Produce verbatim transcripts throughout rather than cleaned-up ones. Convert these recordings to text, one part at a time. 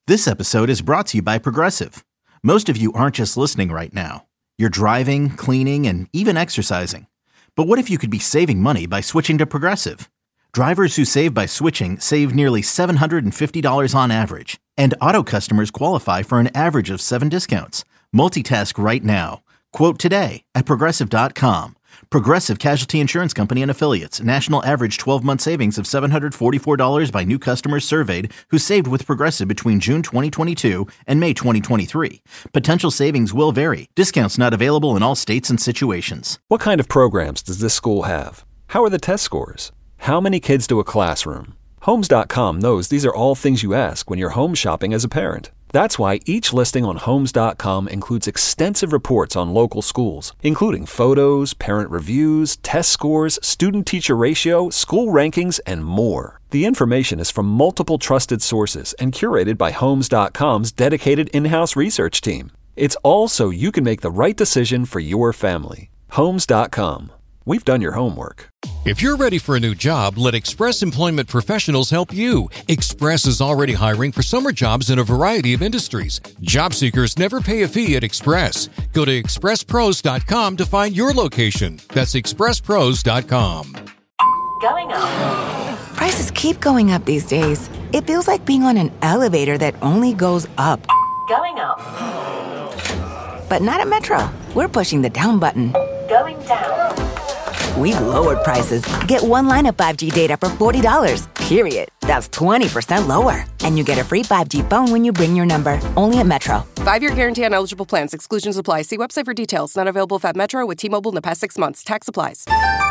This episode is brought to you by Progressive. Most of you aren't just listening right now. You're driving, cleaning, and even exercising. But what if you could be saving money by switching to Progressive? Drivers who save by switching save nearly seven hundred fifty dollars on average. And auto customers qualify for an average of seven discounts. Multitask right now. Quote today at Progressive dot com. Progressive Casualty Insurance Company and Affiliates. National average twelve-month savings of seven hundred forty-four dollars by new customers surveyed who saved with Progressive between June twenty twenty-two and May twenty twenty-three. Potential savings will vary. Discounts not available in all states and situations. What kind of programs does this school have? How are the test scores? How many kids do a classroom? Homes dot com knows these are all things you ask when you're home shopping as a parent. That's why each listing on Homes dot com includes extensive reports on local schools, including photos, parent reviews, test scores, student-teacher ratio, school rankings, and more. The information is from multiple trusted sources and curated by Homes dot com's dedicated in-house research team. It's all so you can make the right decision for your family. Homes dot com. We've done your homework. If you're ready for a new job, let Express Employment Professionals help you. Express is already hiring for summer jobs in a variety of industries. Job seekers never pay a fee at Express. Go to express pros dot com to find your location. That's express pros dot com. Going up. Prices keep going up these days. It feels like being on an elevator that only goes up. Going up. But not at Metro. We're pushing the down button. Going down. We've lowered prices. Get one line of five G data for forty dollars, period. That's twenty percent lower. And you get a free five G phone when you bring your number. Only at Metro. Five-year guarantee on eligible plans. Exclusions apply. See website for details. Not available at Metro with T-Mobile in the past six months. Tax applies.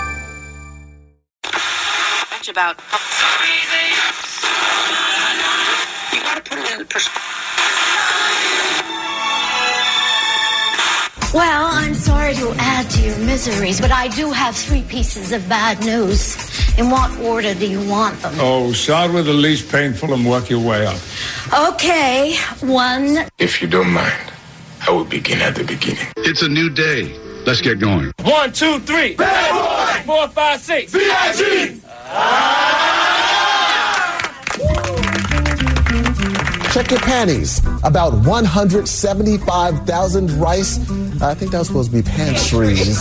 Much about... You gotta put it in perspective. Well, I'm sorry to add to your miseries, but I do have three pieces of bad news. In what order do you want them? Oh, start with the least painful and work your way up. Okay, one. If you don't mind, I will begin at the beginning. It's a new day. Let's get going. One, two, three. Bad boy! Four, five, six. B I G! Check your panties. About one hundred seventy-five thousand rice. I think that was supposed to be pantries.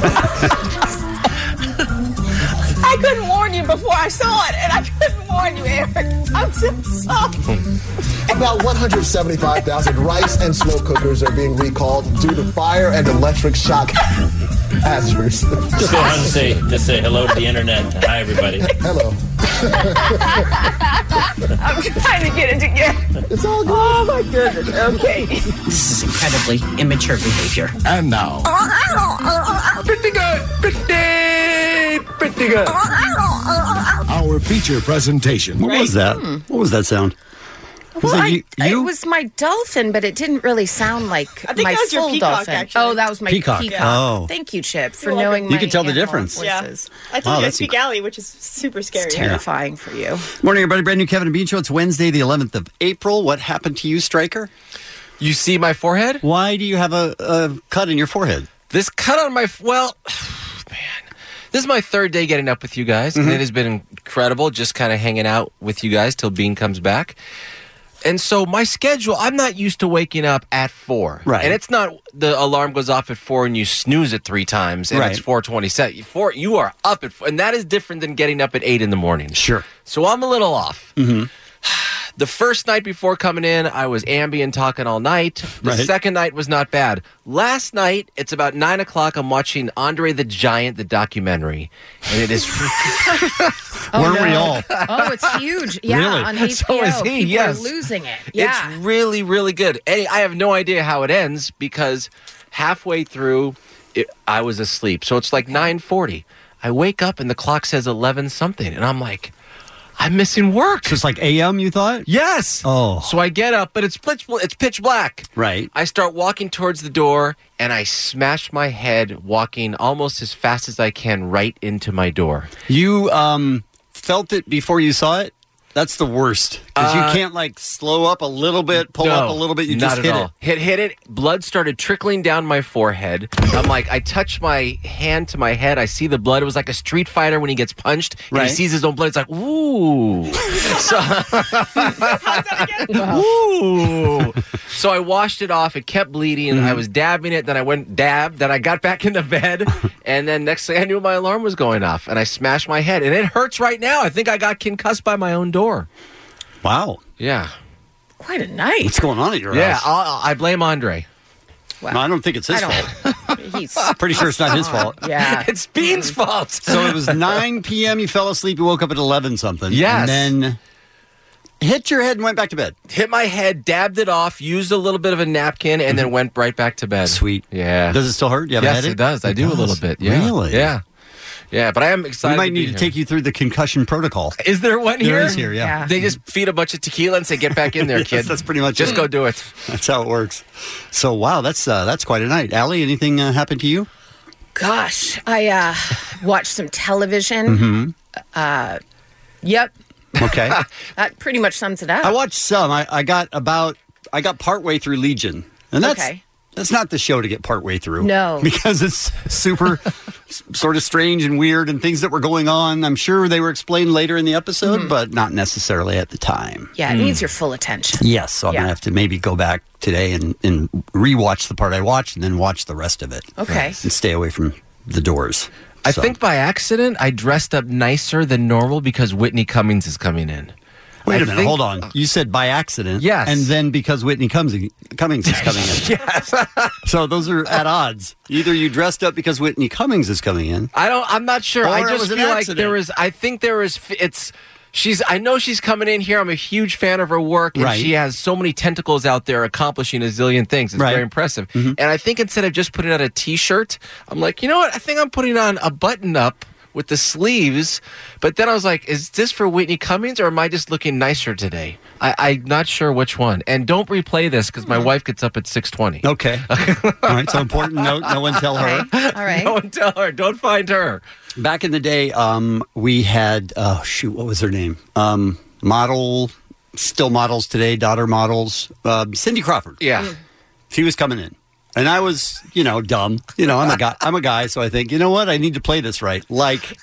I couldn't warn you before I saw it, and I couldn't warn you, Eric. I'm so sorry. About one hundred seventy-five thousand rice and slow cookers are being recalled due to fire and electric shock hazards. Just go ahead and say, just say hello to the internet. Hi, everybody. Hello. I'm trying to get it together. It's all good. Oh, my goodness. Okay. This is incredibly immature behavior. And now. Pretty good. Pretty, pretty good. Our feature presentation. What was that? Hmm. What was that sound? Was well, that you, I, you? It was my dolphin, but it didn't really sound like I think my that was full your peacock, dolphin. actually. Oh, that was my peacock. peacock. Oh. Thank you, Chip, for You're knowing you my can tell the animal difference. voices. Yeah. I told oh, you I speak alley, which is super scary. It's terrifying for you. Morning, everybody. Brand new Kevin and Bean Show. It's Wednesday, the eleventh of April. What happened to you, Stryker? You see my forehead? Why do you have a, a cut in your forehead? This cut on my... Well, man. This is my third day getting up with you guys, mm-hmm. and it has been incredible just kind of hanging out with you guys till Bean comes back. And so my schedule, I'm not used to waking up at four. Right. And it's not the alarm goes off at four and you snooze it three times and right. it's four twenty-seven. Four, you are up at four, and that is different than getting up at eight in the morning. Sure. So I'm a little off. Mm-hmm. The first night before coming in, I was Ambien talking all night. The right. second night was not bad. Last night, it's about nine o'clock. I'm watching Andre the Giant, the documentary. And it is... oh, Weren't no. we all? Oh, it's huge. Yeah, really? on H B O. So is he, People yes. are losing it. Yeah. It's really, really good. And I have no idea how it ends because halfway through, it, I was asleep. So it's like nine forty. I wake up and the clock says eleven something. And I'm like... I'm missing work. So it's like A M, you thought? Yes. Oh. So I get up, but it's pitch, it's pitch black. Right. I start walking towards the door, and I smash my head walking almost as fast as I can right into my door. You um, felt it before you saw it? That's the worst because Uh, you can't like slow up a little bit, pull no, up a little bit. You not just at hit all. it. Hit, hit it. Blood started trickling down my forehead. I'm like, I touch my hand to my head. I see the blood. It was like a Street Fighter when he gets punched and Right. he sees his own blood. It's like, ooh. so, ooh. So I washed it off. It kept bleeding. Mm-hmm. I was dabbing it. Then I went dab. Then I got back into bed. And then next thing I knew, my alarm was going off. And I smashed my head. And it hurts right now. I think I got concussed by my own door. Wow. Yeah. Quite a night. What's going on at your Yeah, house? I'll, I blame Andre. Well, No, I don't think it's his I fault. don't. He's Pretty sure it's not his fault. Yeah. It's Bean's fault. So it was nine p.m. You fell asleep. You woke up at eleven something. Yes. And then hit your head and went back to bed. Hit my head, dabbed it off, used a little bit of a napkin, and then went right back to bed. Sweet. Yeah. Does it still hurt? You have a yes, headache? it does. I It do a does? little bit. Yeah. Really? Yeah. Yeah, but I am excited. We might to be need to here. take you through the concussion protocol. Is there one There here? is here, yeah. Yeah. They just feed a bunch of tequila and say, "Get back in there, Yes, kid." that's pretty much Just it. go do it. That's how it works. So, wow, that's uh, that's quite a night. Allie, anything uh, happened to you? Gosh, I uh, watched some television. Mm-hmm. Uh, yep, Okay. that pretty much sums it up. I watched some. I, I got about, I got partway through Legion. And that's, Okay. that's not the show to get partway through. No. Because it's super s- sort of strange and weird and things that were going on. I'm sure they were explained later in the episode, Mm-hmm. but not necessarily at the time. yeah, it needs your full attention. Yes, so I'm Yeah. going to have to maybe go back today and, and rewatch the part I watched and then watch the rest of it. Okay. And stay away from the doors. I So- think by accident I dressed up nicer than normal because Whitney Cummings is coming in. Wait I a minute, think- hold on. You said by accident. Yes. And then because Whitney Cummings, Cummings is coming in. Yes. So those are at odds. Either you dressed up because Whitney Cummings is coming in. I don't. I'm not sure. Or I it just was an feel like accident. there is. I think there is. It's. She's. I know she's coming in here. I'm a huge fan of her work, and Right. she has so many tentacles out there accomplishing a zillion things. It's Right. very impressive. Mhm. And I think instead of just putting on a T-shirt, I'm like, you know what? I think I'm putting on a button-up with the sleeves. But then I was like, is this for Whitney Cummings, or am I just looking nicer today? I, I'm not sure which one. And don't replay this because my wife gets up at six twenty. Okay. All right. So important note. No one tell her. All right. Don't tell her. Don't find her. Back in the day, um, we had, oh, shoot, what was her name? Um, model, still models today, daughter models, um, Cindy Crawford. Yeah. She was coming in. And I was, you know, dumb. You know, I'm a guy. I'm a guy, so I think, you know what? I need to play this right. Like,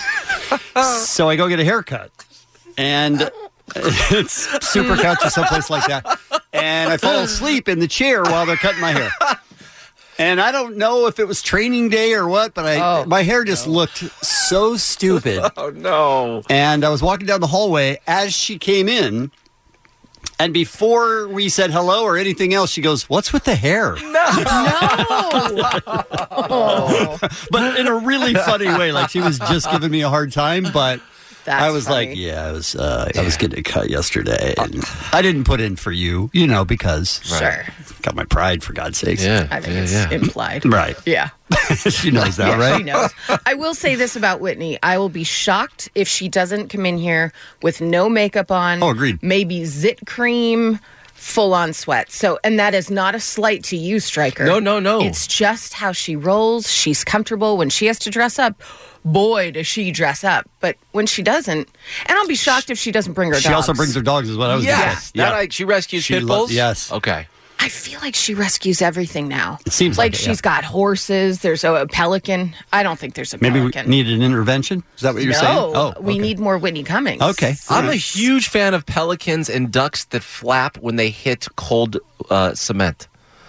so I go get a haircut, and it's Supercuts or someplace like that. And I fall asleep in the chair while they're cutting my hair. And I don't know if it was training day or what, but I Oh, my hair just looked so stupid. Oh no! And I was walking down the hallway as she came in. And before we said hello or anything else, she goes, "What's with the hair?" Oh. But in a really funny way. Like she was just giving me a hard time. But That's I was funny. like, "Yeah, I was. Uh, I was getting a cut yesterday, and I didn't put in for you, you know, because Sure. got my pride for God's sakes." Yeah. I think yeah, it's yeah. implied. Right. Yeah. She knows that, Yeah, right? she knows. I will say this about Whitney. I will be shocked if she doesn't come in here with no makeup on. Oh, agreed. Maybe zit cream, full on sweat. So, and that is not a slight to you, Stryker. No, no, no. It's just how she rolls. She's comfortable when she has to dress up. Boy, does she dress up. But when she doesn't, and I'll be shocked if she doesn't bring her She dogs. also brings her dogs, is what I was going to Yes. say. That I, she rescues She pit lo- bulls? yes. Okay. I feel like she rescues everything now. It seems like it, she's yeah. got horses. There's a, a pelican. I don't think there's a Maybe we pelican. needed an intervention? Is that what you're no, saying? Oh, we okay. need more Whitney Cummings. Okay. I'm a huge fan of pelicans and ducks that flap when they hit cold uh, cement.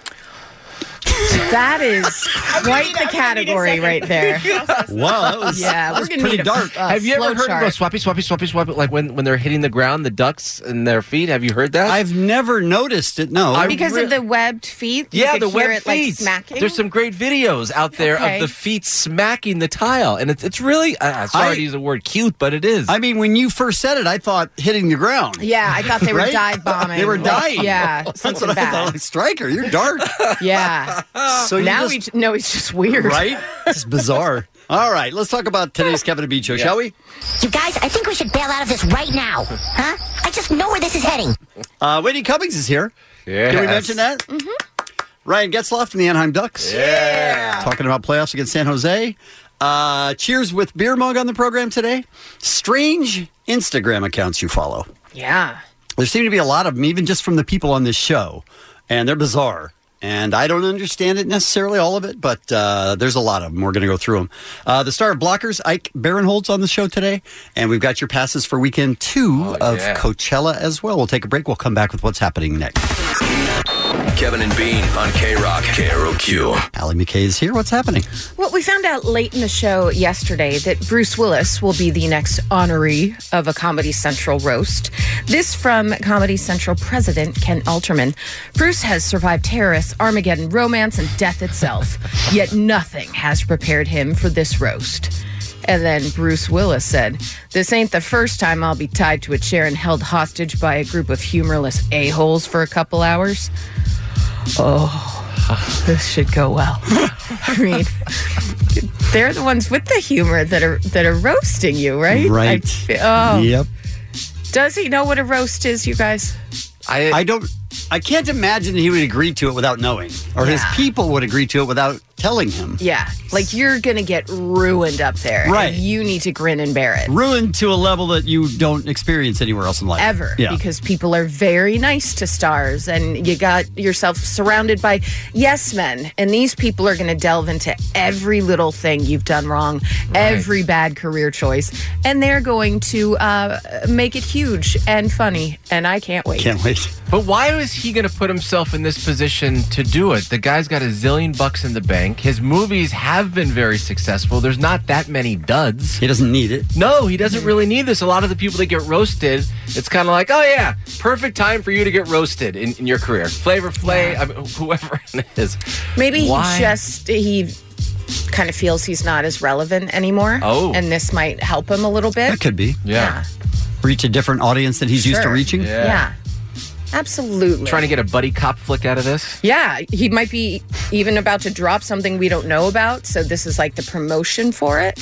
That is quite the category right there. Wow, that was, Yeah, that we're was gonna pretty need a, dark. a Have you ever flow heard chart. them go swappy, swappy, swappy, swappy? Like when, when they're hitting the ground, the ducks and their feet. Have you heard that? I've never noticed it. No. I Because re- of the webbed feet? You yeah, could the hear web it, like, feet. smacking? There's some great videos out there Okay. of the feet smacking the tile, and it's it's really. Uh, sorry I- to use the word cute, but it is. I mean, when you first said it, I thought hitting the ground. Yeah, I thought they were Right? dive bombing. They were like, dying. Yeah, That's something what I thought. bad. Like, Stryker, you're dark. Yeah. So you now just, we j- know it's just weird. right? It's bizarre. All right, let's talk about today's Kevin and Bean show, shall we? You guys, I think we should bail out of this right now. Huh? I just know where this is heading. Uh, Whitney Cummings is here. Yes. Can we mention that? Mm-hmm. Ryan Getzloff from the Anaheim Ducks. Yeah. Talking about playoffs against San Jose. Uh, cheers with beer mug on the program today. Strange Instagram accounts you follow. Yeah. There seem to be a lot of them, even just from the people on this show, and they're bizarre. And I don't understand it necessarily, all of it, but uh, there's a lot of them. We're going to go through them. Uh, the star of Blockers, Ike Barinholtz, on the show today, and we've got your passes for weekend two Oh, of yeah. Coachella as well. We'll take a break. We'll come back with what's happening next. Kevin and Bean on K-Rock, K R O Q. Allie McKay is here. What's happening? Well, we found out late in the show yesterday that Bruce Willis will be the next honoree of a Comedy Central roast. This from Comedy Central president Ken Alterman. Bruce has survived terrorists, Armageddon, romance, and death itself. Yet nothing has prepared him for this roast. And then Bruce Willis said, "This ain't the first time I'll be tied to a chair and held hostage by a group of humorless a-holes for a couple hours." Oh, this should go well. I mean, they're the ones with the humor that are that are roasting you, right? Right. I, oh. Yep. Does he know what a roast is, you guys? I, I don't. I can't imagine he would agree to it without knowing, or his Yeah. people would agree to it without telling him. Yeah, like you're going to get ruined up there. Right. And you need to grin and bear it. Ruined to a level that you don't experience anywhere else in life. Ever. Yeah. Because people are very nice to stars, and you got yourself surrounded by yes men. And these people are going to delve into every little thing you've done wrong, every bad career choice, and they're going to uh, make it huge and funny. And I can't wait. Can't wait. But why is he going to put himself in this position to do it? The guy's got a zillion bucks in the bank. His movies have been very successful. There's not that many duds. He doesn't need it. No, he doesn't really need this. A lot of the people that get roasted, it's kind of like, oh yeah, perfect time for you to get roasted in, in your career. Flavor Flay, I mean, whoever it is. Maybe Why? he just, he kind of feels he's not as relevant anymore. Oh. And this might help him a little bit. That could be. Yeah. Reach a different audience that he's used to Sure. reaching. Yeah. Absolutely. Trying to get a buddy cop flick out of this? Yeah, he might be even about to drop something we don't know about, so this is like the promotion for it.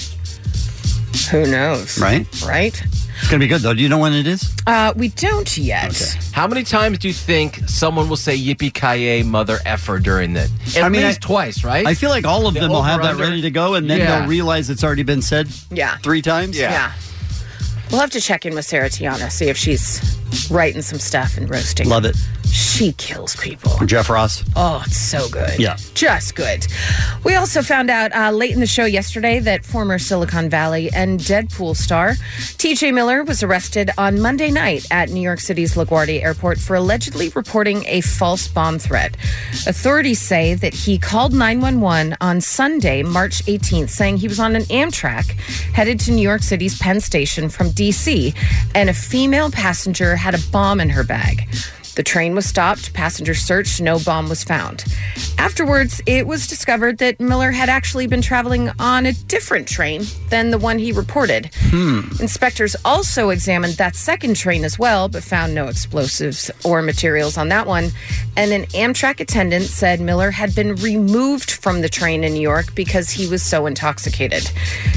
Who knows? Right? Right? It's going to be good, though. Do you know when it is? Uh, we don't yet. How many times do you think someone will say yippee-ki-yay, mother effer during that? At I mean, least I- twice, right? I feel like all of The them will have that over-under. ready to go, and then Yeah. they'll realize it's already been said Yeah. three times. Yeah. We'll have to check in with Sarah Tiana, see if she's writing some stuff and roasting. Love it. She kills people. Jeff Ross. Oh, it's so good. Yeah. Just good. We also found out uh, late in the show yesterday that former Silicon Valley and Deadpool star T J Miller was arrested on Monday night at New York City's LaGuardia Airport for allegedly reporting a false bomb threat. Authorities say that he called nine one one on Sunday, March eighteenth, saying he was on an Amtrak headed to New York City's Penn Station from D C, and a female passenger had a bomb in her bag. The train was stopped, passengers searched, no bomb was found. Afterwards, it was discovered that Miller had actually been traveling on a different train than the one he reported. Hmm. Inspectors also examined that second train as well, but found no explosives or materials on that one. And an Amtrak attendant said Miller had been removed from the train in New York because he was so intoxicated.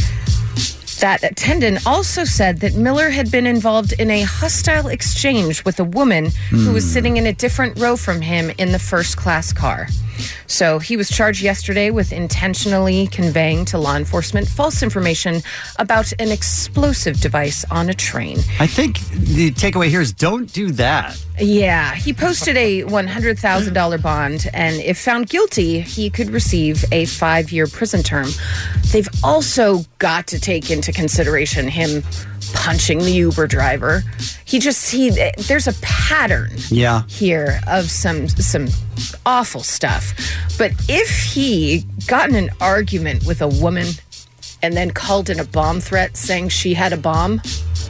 That attendant also said that Miller had been involved in a hostile exchange with a woman who was sitting in a different row from him in the first class car. So he was charged yesterday with intentionally conveying to law enforcement false information about an explosive device on a train. I think the takeaway here is don't do that. Yeah, he posted a one hundred thousand dollars bond, and if found guilty, he could receive a five-year prison term. They've also got to take into consideration him punching the Uber driver. He just, he, there's a pattern Yeah. here of some some awful stuff. But if he got in an argument with a woman and then called in a bomb threat saying she had a bomb,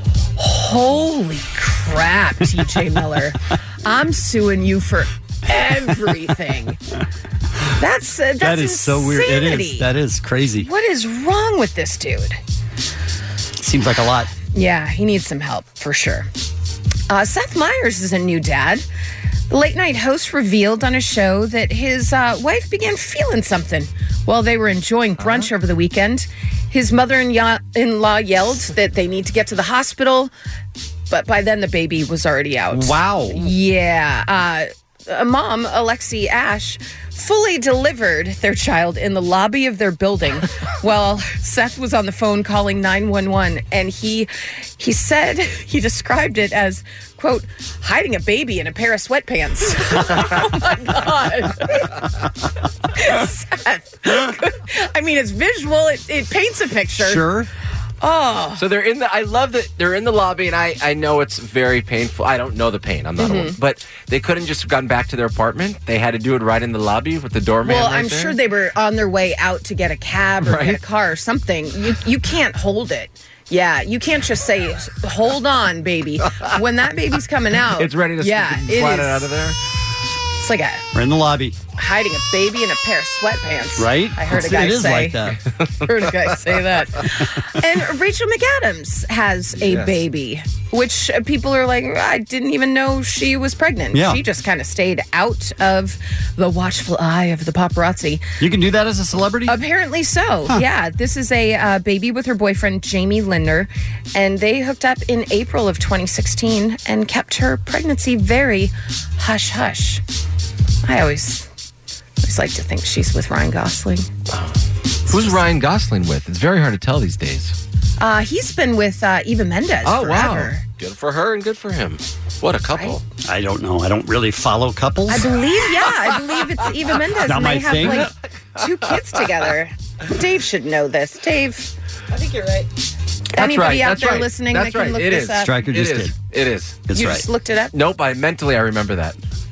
holy crap, T J Miller. I'm suing you for everything. That's uh, that's that is so weird. It insanity. is. That is crazy. What is wrong with this dude? Seems like a lot. Yeah, he needs some help for sure. Uh, Seth Meyers is a new dad. The late night host revealed on a show that his uh, wife began feeling something while they were enjoying brunch over the weekend. His mother-in-law yelled that they need to get to the hospital, but by then the baby was already out. Wow. Yeah. Uh, a mom, Alexi Ash, fully delivered their child in the lobby of their building while Seth was on the phone calling nine one one. And he he said, he described it as, quote, hiding a baby in a pair of sweatpants. Oh, my God. Seth. I mean, it's visual. It, it paints a picture. Sure. Oh. So they're in the, I love that they're in the lobby, and I, I know it's very painful. I don't know the pain. I'm not Mhm. old. But they couldn't just have gone back to their apartment. They had to do it right in the lobby with the doorman. Well, right I'm there. sure they were on their way out to get a cab or Right. get a car or something. You you can't hold it. Yeah, you can't just say, hold on, baby. When that baby's coming out. It's ready to yeah, slide it it is- out of there. It's like a We're in the lobby. hiding a baby in a pair of sweatpants. Right? I heard It's- a guy it is say. like that. heard a guy say that. And Rachel McAdams has a Yes. baby, which uh, people are like, I didn't even know she was pregnant. Yeah. She just kind of stayed out of the watchful eye of the paparazzi. You can do that as a celebrity? Apparently so. Huh. Yeah. This is a uh, baby with her boyfriend, Jamie Linder, and they hooked up in April of twenty sixteen and kept her pregnancy very hush hush. I always, always like to think she's with Ryan Gosling. Who's Ryan Gosling with? It's very hard to tell these days. Uh, he's been with uh, Eva Mendes Oh, forever. wow. Good for her and good for him. What a couple. I don't know. I don't really follow couples. I believe, yeah, I believe it's Eva Mendes. Not and my they have thing. like two kids together. Dave should know this. Dave, I think you're right. anybody right, out that's there right. listening That's that can right. look It this is. up? Stryker just it is. did. It is. That's you right. just looked it up? Nope, I mentally I remember that.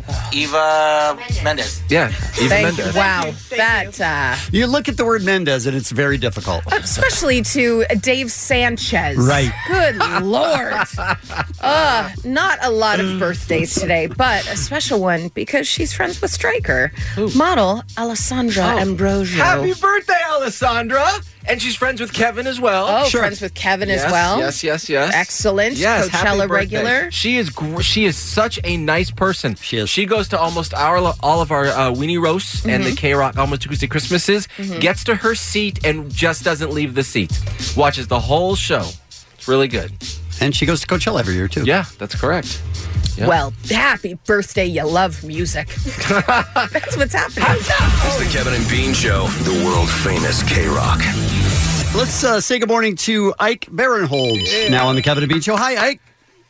Eva Mendes. Yeah, Eva Thank Mendes. you. Wow. That, uh, You look at the word Mendez, and it's very difficult. especially to Dave Sanchez. Right. Good Lord. Uh, not a lot of birthdays today, but a special one because she's friends with Stryker. Model Alessandra Ambrosio. Happy birthday, Alessandra! And she's friends with Kevin as well. Oh, friends with Kevin Yes, as well. Yes, yes, yes. Excellent. Yes, happy Coachella birthday. regular. She is gr- she is such a nice person. She is. She goes to almost our all of our uh, weenie roasts and the Mm-hmm. K Rock Almost Acoustic Christmases. Mhm. Gets to her seat and just doesn't leave the seat. Watches the whole show. It's really good. And she goes to Coachella every year, too. Yeah, that's correct. Yeah. Well, happy birthday. You love music. That's what's happening. It's the Kevin and Bean Show, the world famous K Rock. Let's uh, say good morning to Ike Barinholtz, now on the Kevin and Bean Show. Hi, Ike.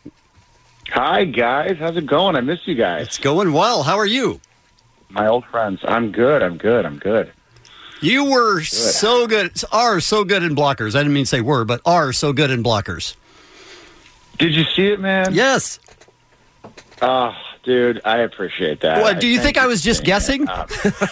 Hi, guys. How's it going? I miss you guys. It's going well. How are you? My old friends. I'm good. I'm good. I'm good. You were so good, are so good in blockers. I didn't mean to say were, but are so good in blockers. Did you see it, man? Yes. Oh, dude, I appreciate that. What, do you think I was just for guessing? saying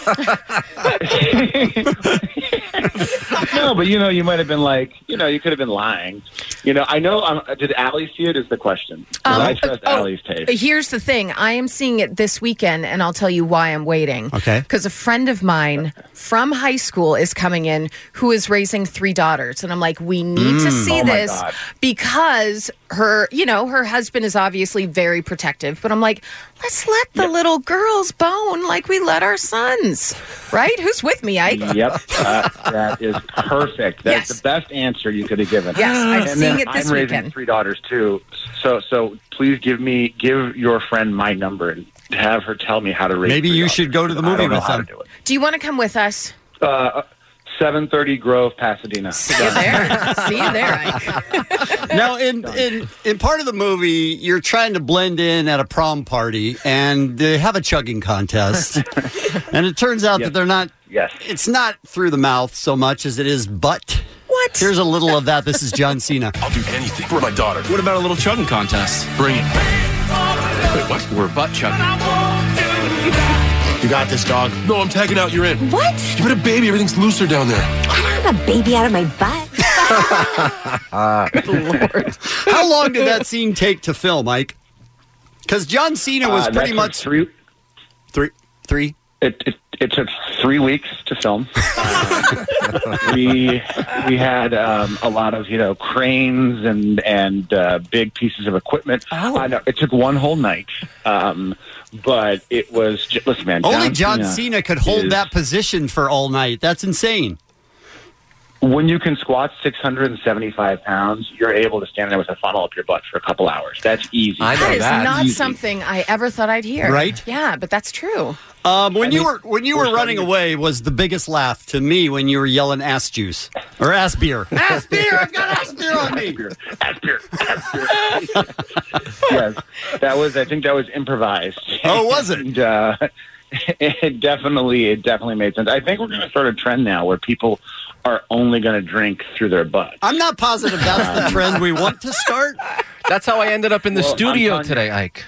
it. No, but you know, you might have been like, you know, you could have been lying. You know, I know. Um, did Allie see it? Is the question? 'Cause Um, I trust oh, Allie's taste. Here's the thing. I am seeing it this weekend, and I'll tell you why I'm waiting. Okay. Because a friend of mine from high school is coming in who is raising three daughters. And I'm like, we need to Mm. see Oh, my this God. because her, you know, her husband is obviously very protective. But I'm like, let's let the little girls bone like we let our sons. Right? Who's with me, Ike? Yep, uh, that is perfect. That's Yes. the best answer you could have given. Yes, I'm and seeing then it this I'm raising weekend. three daughters too. So, so please give me, give your friend my number and have her tell me how to raise. Maybe three you daughters. should go to the I movie don't know with how them. to do it. Do you want to come with us? Uh, seven thirty Grove, Pasadena. See you there. See you there, Ike. Now, in, in in part of the movie, you're trying to blend in at a prom party, and they have a chugging contest. And it turns out Yes. that they're not, Yes. it's not through the mouth so much as it is butt. What? Here's a little of that. This is John Cena. I'll do anything for my daughter. What about a little chugging contest? Bring it. Wait, what? We're butt chugging. You got this, dog. No, I'm tagging out. You're in. What? You had a baby. Everything's looser down there. I don't have a baby out of my butt. Lord. How long did that scene take to film, Mike? Because John Cena was Uh, that pretty took much three. three. Three. It, it it took three weeks to film. Uh, we we had um, a lot of you know cranes and and uh, big pieces of equipment. Oh. Uh, no, it took one whole night. Um, but it was just, listen, man. Only John Cena Cena could hold is- that position for all night. That's insane. when you can squat six hundred seventy-five pounds, you're able to stand there with a funnel up your butt for a couple hours. That's easy. I know that is that. not easy. Something I ever thought I'd hear. Right? Yeah, but that's true. Um, when I you mean, were when you were running away, was the biggest laugh to me when you were yelling ass juice or ass beer? Ass beer! I've got ass beer on me. Ass beer! Ass beer! Yes, that was. I think that was improvised. Oh, was it? And, uh, it definitely, it definitely made sense. I think we're going to start a trend now where people are only going to drink through their butt. I'm not positive that's the trend we want to start. That's how I ended up in the Well, studio I'm today, Ike.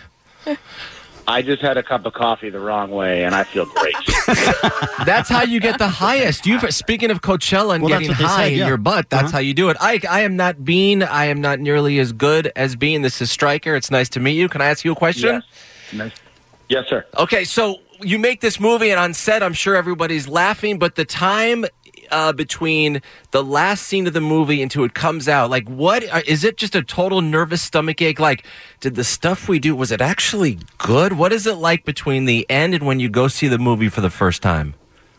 I just had a cup of coffee the wrong way, and I feel great. That's how you get the highest. You speaking of Coachella and Well, that's getting what they high said, in yeah. your butt, that's Uh-huh. how you do it. Ike, I am not Bean. I am not nearly as good as Bean. This is Stryker. It's nice to meet you. Can I ask you a question? Yes, nice. Yes, sir. Okay, so you make this movie, and on set, I'm sure everybody's laughing, but the time uh, between the last scene of the movie until it comes out, like, what uh, is it? Just a total nervous stomach ache? Like, did the stuff we do, was it actually good? What is it like between the end and when you go see the movie for the first time?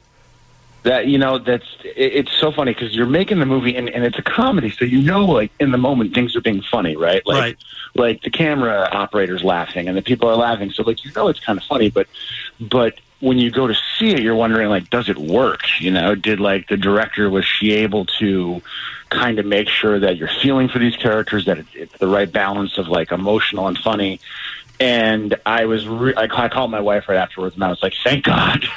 That, you know, that's it, it's so funny because you're making the movie and, and it's a comedy, so you know, like in the moment things are being funny, right? Like, Right. like the camera operator's laughing and the people are laughing, so like you know it's kind of funny, but but when you go to see it, you're wondering like, does it work? You know, did like the director, was she able to kind of make sure that you're feeling for these characters, that it, it's the right balance of like emotional and funny? And I was, re- I, I called my wife right afterwards, and I was like, "Thank God!"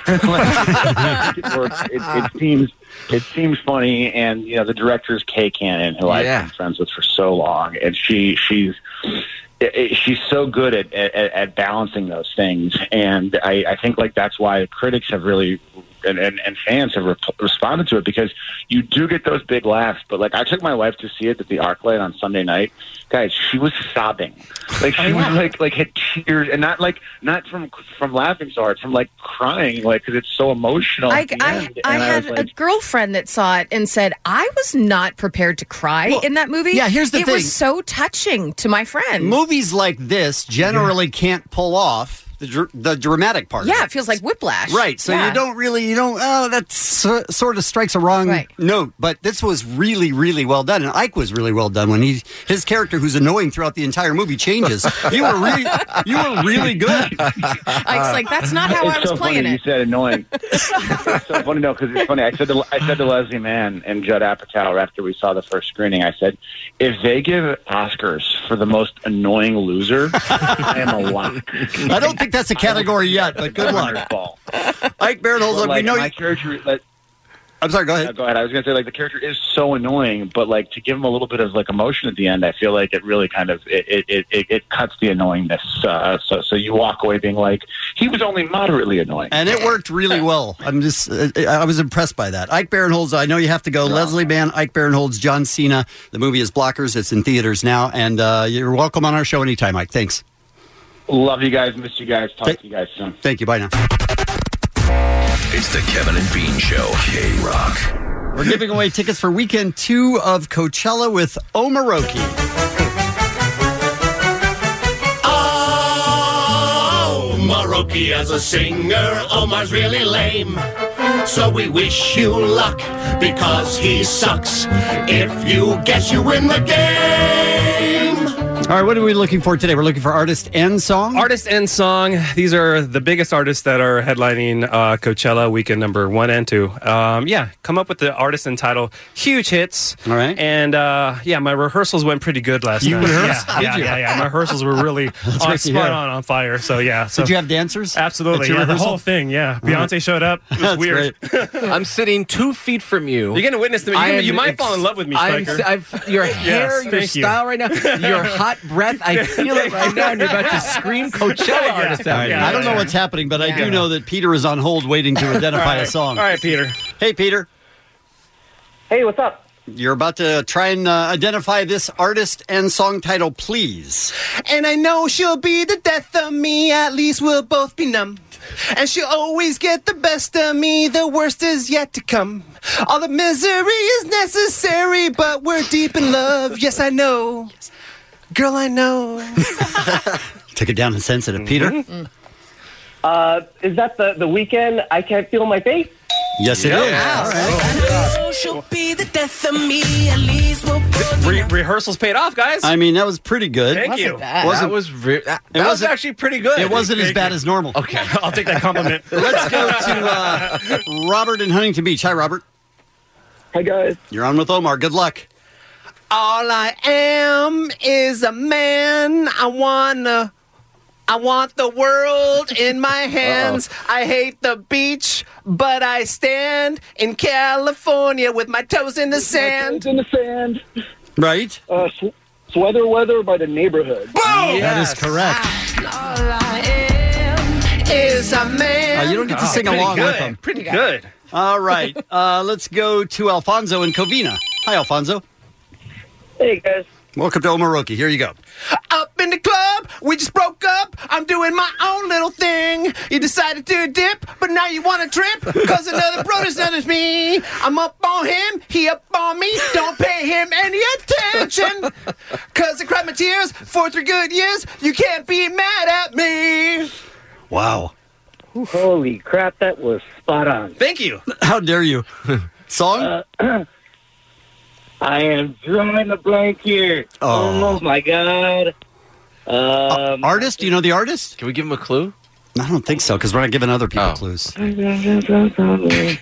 Like, it, works. It, it seems, it seems funny, and you know, the director is Kay Cannon, who I've Yeah. been friends with for so long, and she, she's, it, it- she's so good at, at, at balancing those things, and I, I think like that's why critics have really. And, and, and fans have rep- responded to it because you do get those big laughs. But like, I took my wife to see it at the ArcLight on Sunday night. Guys, she was sobbing, like she was like like had tears, and not like not from from laughing so hard, from like crying, like because it's so emotional. I, at the I, end. I And had was like, a girlfriend that saw it and said, I was not prepared to cry Well, in that movie. yeah, here's the it thing. was so touching to my friend. Movies like this generally can't pull off the dr- the dramatic part. of Yeah, it. it feels like whiplash. Right, so Yeah. you don't really, you don't, oh, that so, sort of strikes a wrong Right. note. But this was really, really well done. And Ike was really well done when he, his character, who's annoying throughout the entire movie, changes. You were really, you were really good. Ike's like, that's not how it's I was so playing funny it. You said annoying. It's so funny, no, because it's funny. I said to I said to Leslie Mann and Judd Apatow after we saw the first screening, I said, if they give Oscars for the most annoying loser, I am a lock. I don't think that's a category yet, but good luck. Ike Barinholtz, But, we like, know my you. character. Like, I'm sorry, go ahead. uh, go ahead. I was going to say, like, the character is so annoying, but like to give him a little bit of like emotion at the end, I feel like it really kind of it it it, it, it cuts the annoyingness. Uh, so so you walk away being like, he was only moderately annoying, And it worked really well. I'm just, uh, I was impressed by that. Ike Barinholtz, I know you have to go. Leslie Mann, Ike Barinholtz, John Cena. The movie is Blockers. It's in theaters now. And uh, you're welcome on our show anytime, Ike. Thanks. Love you guys, miss you guys, talk Th- to you guys soon. Thank you. Bye now. It's the Kevin and Bean Show. K-Rock. We're giving away tickets for weekend two of Coachella with Omaroki. Oh, Maroki as a singer, Omar's really lame. So we wish you luck because he sucks. If you guess, you win the game. All right, what are we looking for today? We're looking for artist and song. Artist and song. These are the biggest artists that are headlining uh, Coachella weekend number one and two. Um, yeah, come up with the artist and title. Huge hits. All right. And uh, yeah, my rehearsals went pretty good last You night. rehearsed? Yeah, Did yeah, you? yeah, yeah. My rehearsals were really on great to hear. spot on, on fire. So yeah. So Did you have dancers? absolutely. at your Yeah, the rehearsal? whole thing. Yeah. All right. Beyonce showed up. It was That's weird. great. I'm sitting two feet from you. You're gonna witness them. You, I am- you might it's- fall in love with me, I'm Stryker. s- I've, your hair, your thank you. style right now, your hot breath. I feel it right now, and you're about to scream Coachella Yeah. artist All out right, here. I don't know what's happening, but I do know that Peter is on hold waiting to identify All a right. song. All right, Peter. Hey, Peter. Hey, what's up? You're about to try and uh, identify this artist and song title, please. And I know she'll be the death of me, at least we'll both be numb. And she'll always get the best of me, the worst is yet to come. All the misery is necessary, but we're deep in love, yes I know. Girl, I know. Took it down and sensitive. Peter? Mm-hmm. Uh, is that the the weekend? I can't feel my face. Yes, it is. All right. she'll be the death of me. At least we'll both Re- rehearsals paid off, guys. I mean, that was pretty good. Thank Wasn't you. bad. Wasn't- That was re- that, That was actually pretty good. It wasn't as Thank bad you. as normal. okay. I'll take that compliment. Let's go to uh, Robert in Huntington Beach. Hi, Robert. Hi, guys. You're on with Omar. Good luck. All I am is a man. I wanna. I want the world in my hands. Uh-oh. I hate the beach, but I stand in California with my toes in the sand. In the sand. Right. Uh, sw- Sweater Weather by The Neighborhood. Boom! Yes. That is correct. All I am is a man. Uh, you don't get to Oh, sing pretty along good. with them. Pretty good. All right. Uh, let's go to Alfonso in Covina. Hi, Alfonso. Hey, guys. Welcome to Omaroki. Here you go. Up in the club, we just broke up. I'm doing my own little thing. You decided to dip, but now you want to trip. Cause another brother's noticed me. I'm up on him, he up on me. Don't pay him any attention. Cause I cried my tears for three good years. You can't be mad at me. Wow. Holy crap, that was spot on. Thank you. How dare you? Song? Uh, I am drawing a blank here. Oh. Oh, my God. Um, uh, artist? Do you know the artist? Can we give him a clue? I don't think so, because we're not giving other people Oh. clues. All right,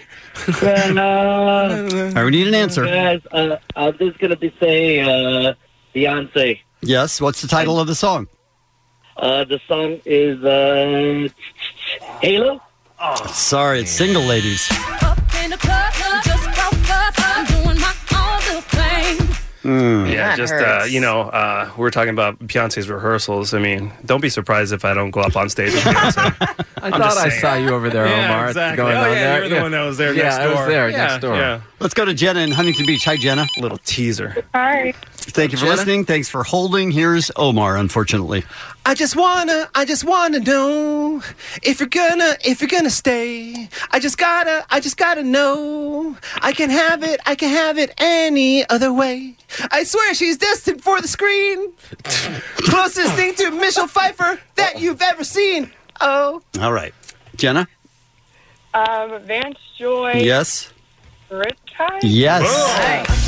we need an answer. Guys, uh, I'm just going to say uh, Beyonce. Yes. What's the title of the song? Uh, the song is uh, Halo. Oh, sorry, it's Single Ladies. up in the club, just broke up. I'm doing my own little thing. Mm. Yeah, That just, uh, hurts. you know, uh, we're talking about Beyonce's rehearsals. I mean, don't be surprised if I don't go up on stage with Beyonce. I thought I saw you over there, Yeah, Omar. exactly. Going Oh, on yeah, there. you're the one that was there yeah, next I was door. there Yeah, next door. yeah. Let's go to Jenna in Huntington Beach. Hi, Jenna. Little teaser. Hi. Thank you for Jenna? listening. Thanks for holding. Here's Omar, unfortunately. I just wanna, I just wanna know if you're gonna, if you're gonna stay. I just gotta, I just gotta know. I can have it, I can have it any other way. I swear she's destined for the screen. Closest thing to Michelle Pfeiffer that you've ever seen. Oh. All right. Jenna? Um, Vance Joy. Yes. Riptide? Yes.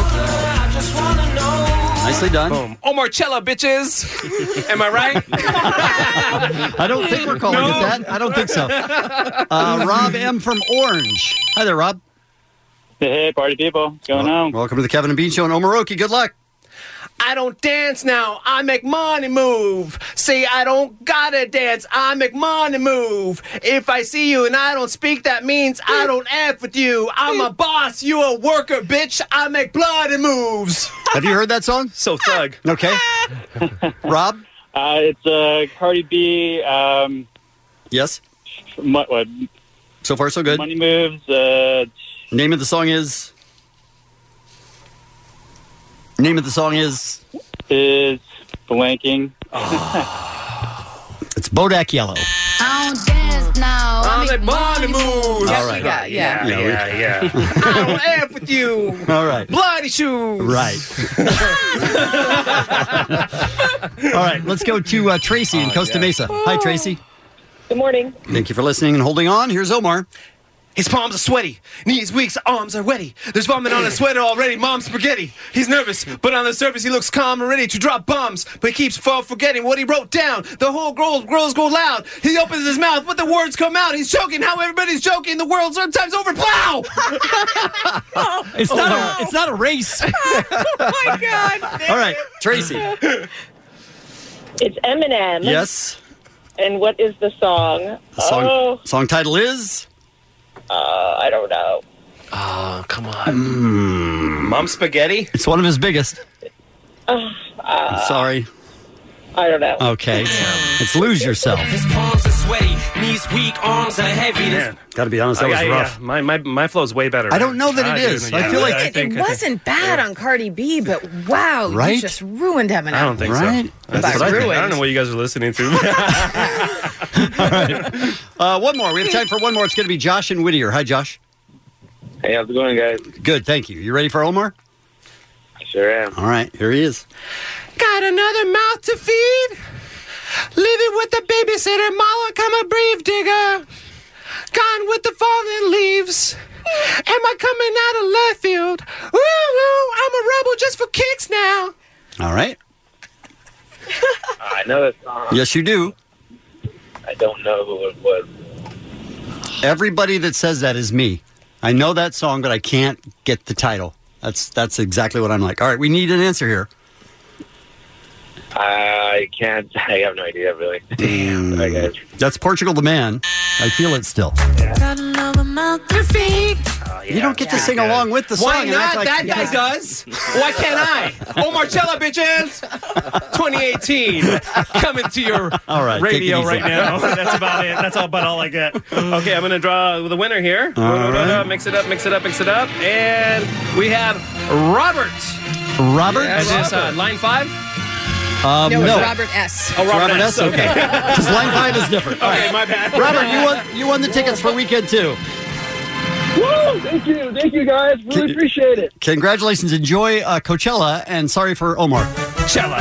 Nicely done. Boom. Omar Cella, bitches. Am I right? I don't think we're calling No. it that. I don't think so. Uh, Rob M. from Orange. Hi there, Rob. Hey, party people. What's going Well, on? welcome to the Kevin and Bean Show in Omaroki. Good luck. I don't dance now, I make money move. See, I don't gotta dance, I make money move. If I see you and I don't speak, that means I don't F with you. I'm a boss, you a worker, bitch. I make bloody moves. Have you heard that song? So thug. Okay. Rob? Uh, it's uh, Cardi B. Um, Yes. what, what? So far, so good. Money Moves. Uh, Name of the song is... Name of the song is... is blanking. It's Bodak Yellow. I don't dance now. I make money moves. All right. Yeah, yeah. Yeah, yeah, yeah. I don't F with you. All right. Bloody shoes. Right. All right, let's go to uh, Tracy in Costa Mesa. Hi, Tracy. Good morning. Thank you for listening and holding on. Here's Omar. His palms are sweaty, knees weak, arms are wetty. There's vomit on his sweater already, mom's spaghetti. He's nervous, but on the surface he looks calm and ready to drop bombs. But he keeps for forgetting what he wrote down. The whole girls, girls go loud. He opens his mouth, but the words come out. He's choking, how everybody's joking. The world sometimes overplow. It's not a, it's not a race. Oh my God. All right, Tracy. It's Eminem. Yes. And what is the song? The song, Oh, song title is... uh, I don't know. Oh, come on. Mm, Mom Spaghetti? it's one of his biggest. Uh, I'm sorry. I don't know. Okay. It's, it's Lose Yourself. His palms are sweaty, knees weak, arms are heavy. Man. Got to be honest, that Oh, was yeah, rough. yeah. My, my, my flow's way better. I don't know that it Ah, is. dude, I yeah, feel like I It, think- it wasn't bad on Cardi B, but wow, Right? you just ruined Eminem. I don't think Right? so. That's That's what I think. ruined. I don't know what you guys are listening to. All right. Uh, one more. We have time for one more. It's going to be Josh and Whittier. Hi, Josh. Hey, how's it going, guys? Good, thank you. You ready for Omar? I sure am. All right, here he is. Got another mouth to feed. Living with the babysitter, mama, come a brave digger. Gone with the fallen leaves. Am I coming out of left field? Woo, woo, I'm a rebel just for kicks now. All right. I know that song. Yes, you do. I don't know who it was. Everybody that says that is me. I know that song, but I can't get the title. That's that's exactly what I'm like. All right, we need an answer here. I can't. I have no idea, really. Damn. Sorry, guys. That's Portugal the Man. I feel it still. You don't get to sing along with the song. Why and not? act like- That guy does. Why can't I? Oh, Marcella, bitches. twenty eighteen. Coming to your All right, take it radio easy. right now. That's about it. That's all, about all I get. Okay, I'm going to draw the winner here. All right. Mix it up, mix it up, mix it up. And we have Robert. Robert? Is this uh, line five? Um, no, no. it's Robert S. Oh, Robert, Robert S. S. Okay. Because line five is different. All Okay, right. my bad. Robert, you won, you won the tickets for weekend two. Woo! Thank you. Thank you, guys. Really Can- appreciate it. Congratulations. Enjoy uh, Coachella, and sorry for Omar. Chella.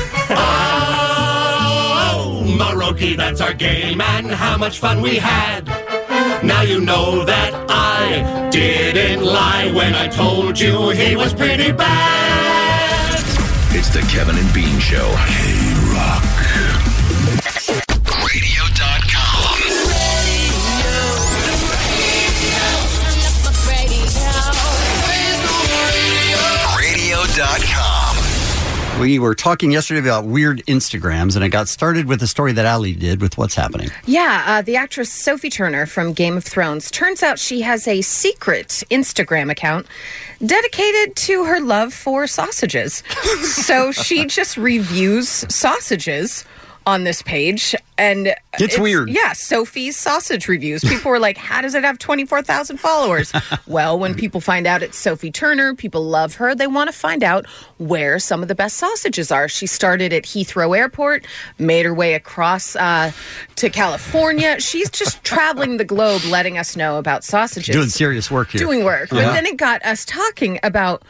Oh, Maroki, that's our game, and how much fun we had. Now you know that I didn't lie when I told you he was pretty bad. It's the Kevin and Bean Show. K-Rock. Radio dot com. Radio dot com. We were talking yesterday about weird Instagrams, and it got started with a story that Ali did with What's Happening. Yeah, uh, the actress Sophie Turner from Game of Thrones. Turns out she has a secret Instagram account dedicated to her love for sausages. So she just reviews sausages on this page. And It's weird. Yeah, Sophie's sausage reviews. People were like, how does it have twenty-four thousand followers? Well, when people find out it's Sophie Turner, people love her. They want to find out where some of the best sausages are. She started at Heathrow Airport, made her way across uh, to California. She's just traveling the globe letting us know about sausages. Doing serious work here. Doing work. Yeah. But then it got us talking about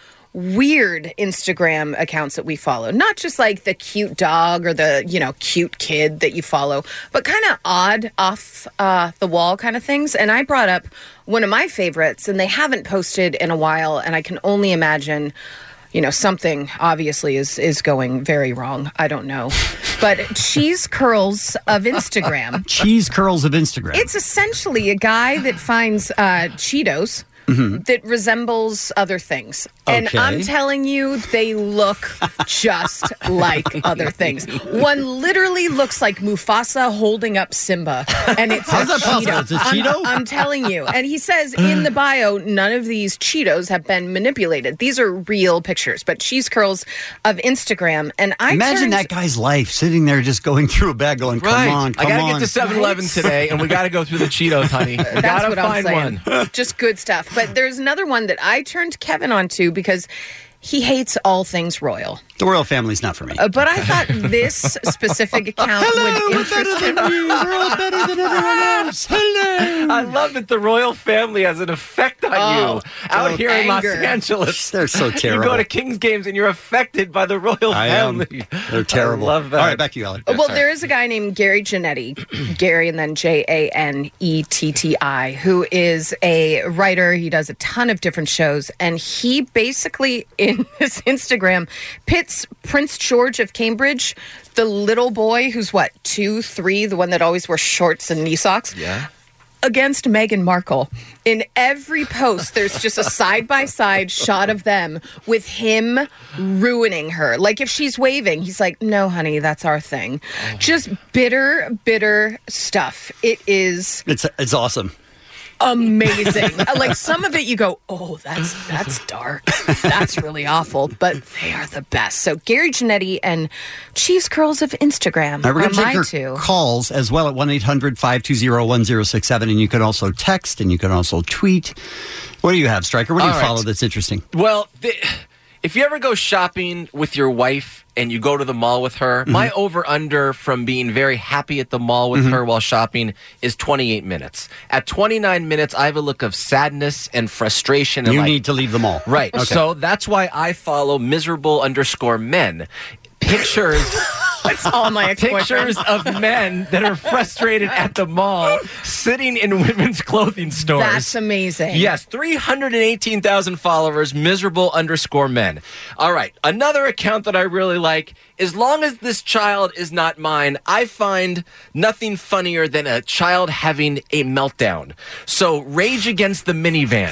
weird Instagram accounts that we follow. Not just like the cute dog or the, you know, cute kid that you follow, but kind of odd, off uh, the wall kind of things. And I brought up one of my favorites, and they haven't posted in a while, and I can only imagine, you know, something obviously is is going very wrong. I don't know. But Cheese Curls of Instagram. Cheese Curls of Instagram. It's essentially a guy that finds uh, Cheetos Mhm. that resembles other things. And Okay. I'm telling you, they look just like other things. One literally looks like Mufasa holding up Simba. And it's How's a that possible? Cheeto. It's a I'm- Cheeto? I'm, telling you. And he says in the bio, none of these Cheetos have been manipulated. These are real pictures, but Cheese Curls of Instagram. And I Imagine turned- that guy's life sitting there just going through a bag going, come Right. on, come I gotta on. get to seven eleven today, and we gotta go through the Cheetos, honey. We That's gotta what I'm find saying. one. Just good stuff. But there's another one that I turned Kevin onto because he hates all things royal. The royal family's not for me. Uh, but I thought this specific account would interest him. We're all better than everyone else. Hello. I love that the royal family has an effect on Oh, you out here in Los anger. Angeles. They're so You terrible. go to Kings games and you're affected by the royal I am. family. They're terrible. I love that. All right, back to you, Alec. Well, there is a guy named Gary Janetti, Gary and then J A N E T T I, who is a writer. He does a ton of different shows. And he basically, in his Instagram, pits Prince George of Cambridge, the little boy who's what, two, three, the one that always wears shorts and knee socks. Yeah. Against Meghan Markle. In every post, there's just a side-by-side shot of them with him ruining her. Like if she's waving, he's like, no, honey, that's our thing. Just bitter, bitter stuff. It is It's it's awesome. amazing. Like some of it you go, oh, that's that's dark. That's really awful. But they are the best. So Gary Janetti and Cheese Curls of Instagram All right, we're are going to take my your two. calls as well at one eight hundred five two zero one zero six seven. And you can also text and you can also tweet. What do you have, Stryker? What do you All right. follow that's interesting? Well, the, if you ever go shopping with your wife and you go to the mall with her, Mm-hmm. my over-under from being very happy at the mall with Mhm. her while shopping is twenty-eight minutes. At twenty-nine minutes, I have a look of sadness and frustration. And You like, need to leave the mall. Right. Okay. So that's why I follow miserable underscore men. Pictures That's all my pictures of men that are frustrated at the mall sitting in women's clothing stores. That's amazing. Yes, three hundred eighteen thousand followers, miserable underscore men. All right, another account that I really like. As long as this child is not mine, I find nothing funnier than a child having a meltdown. So, Rage Against the Minivan.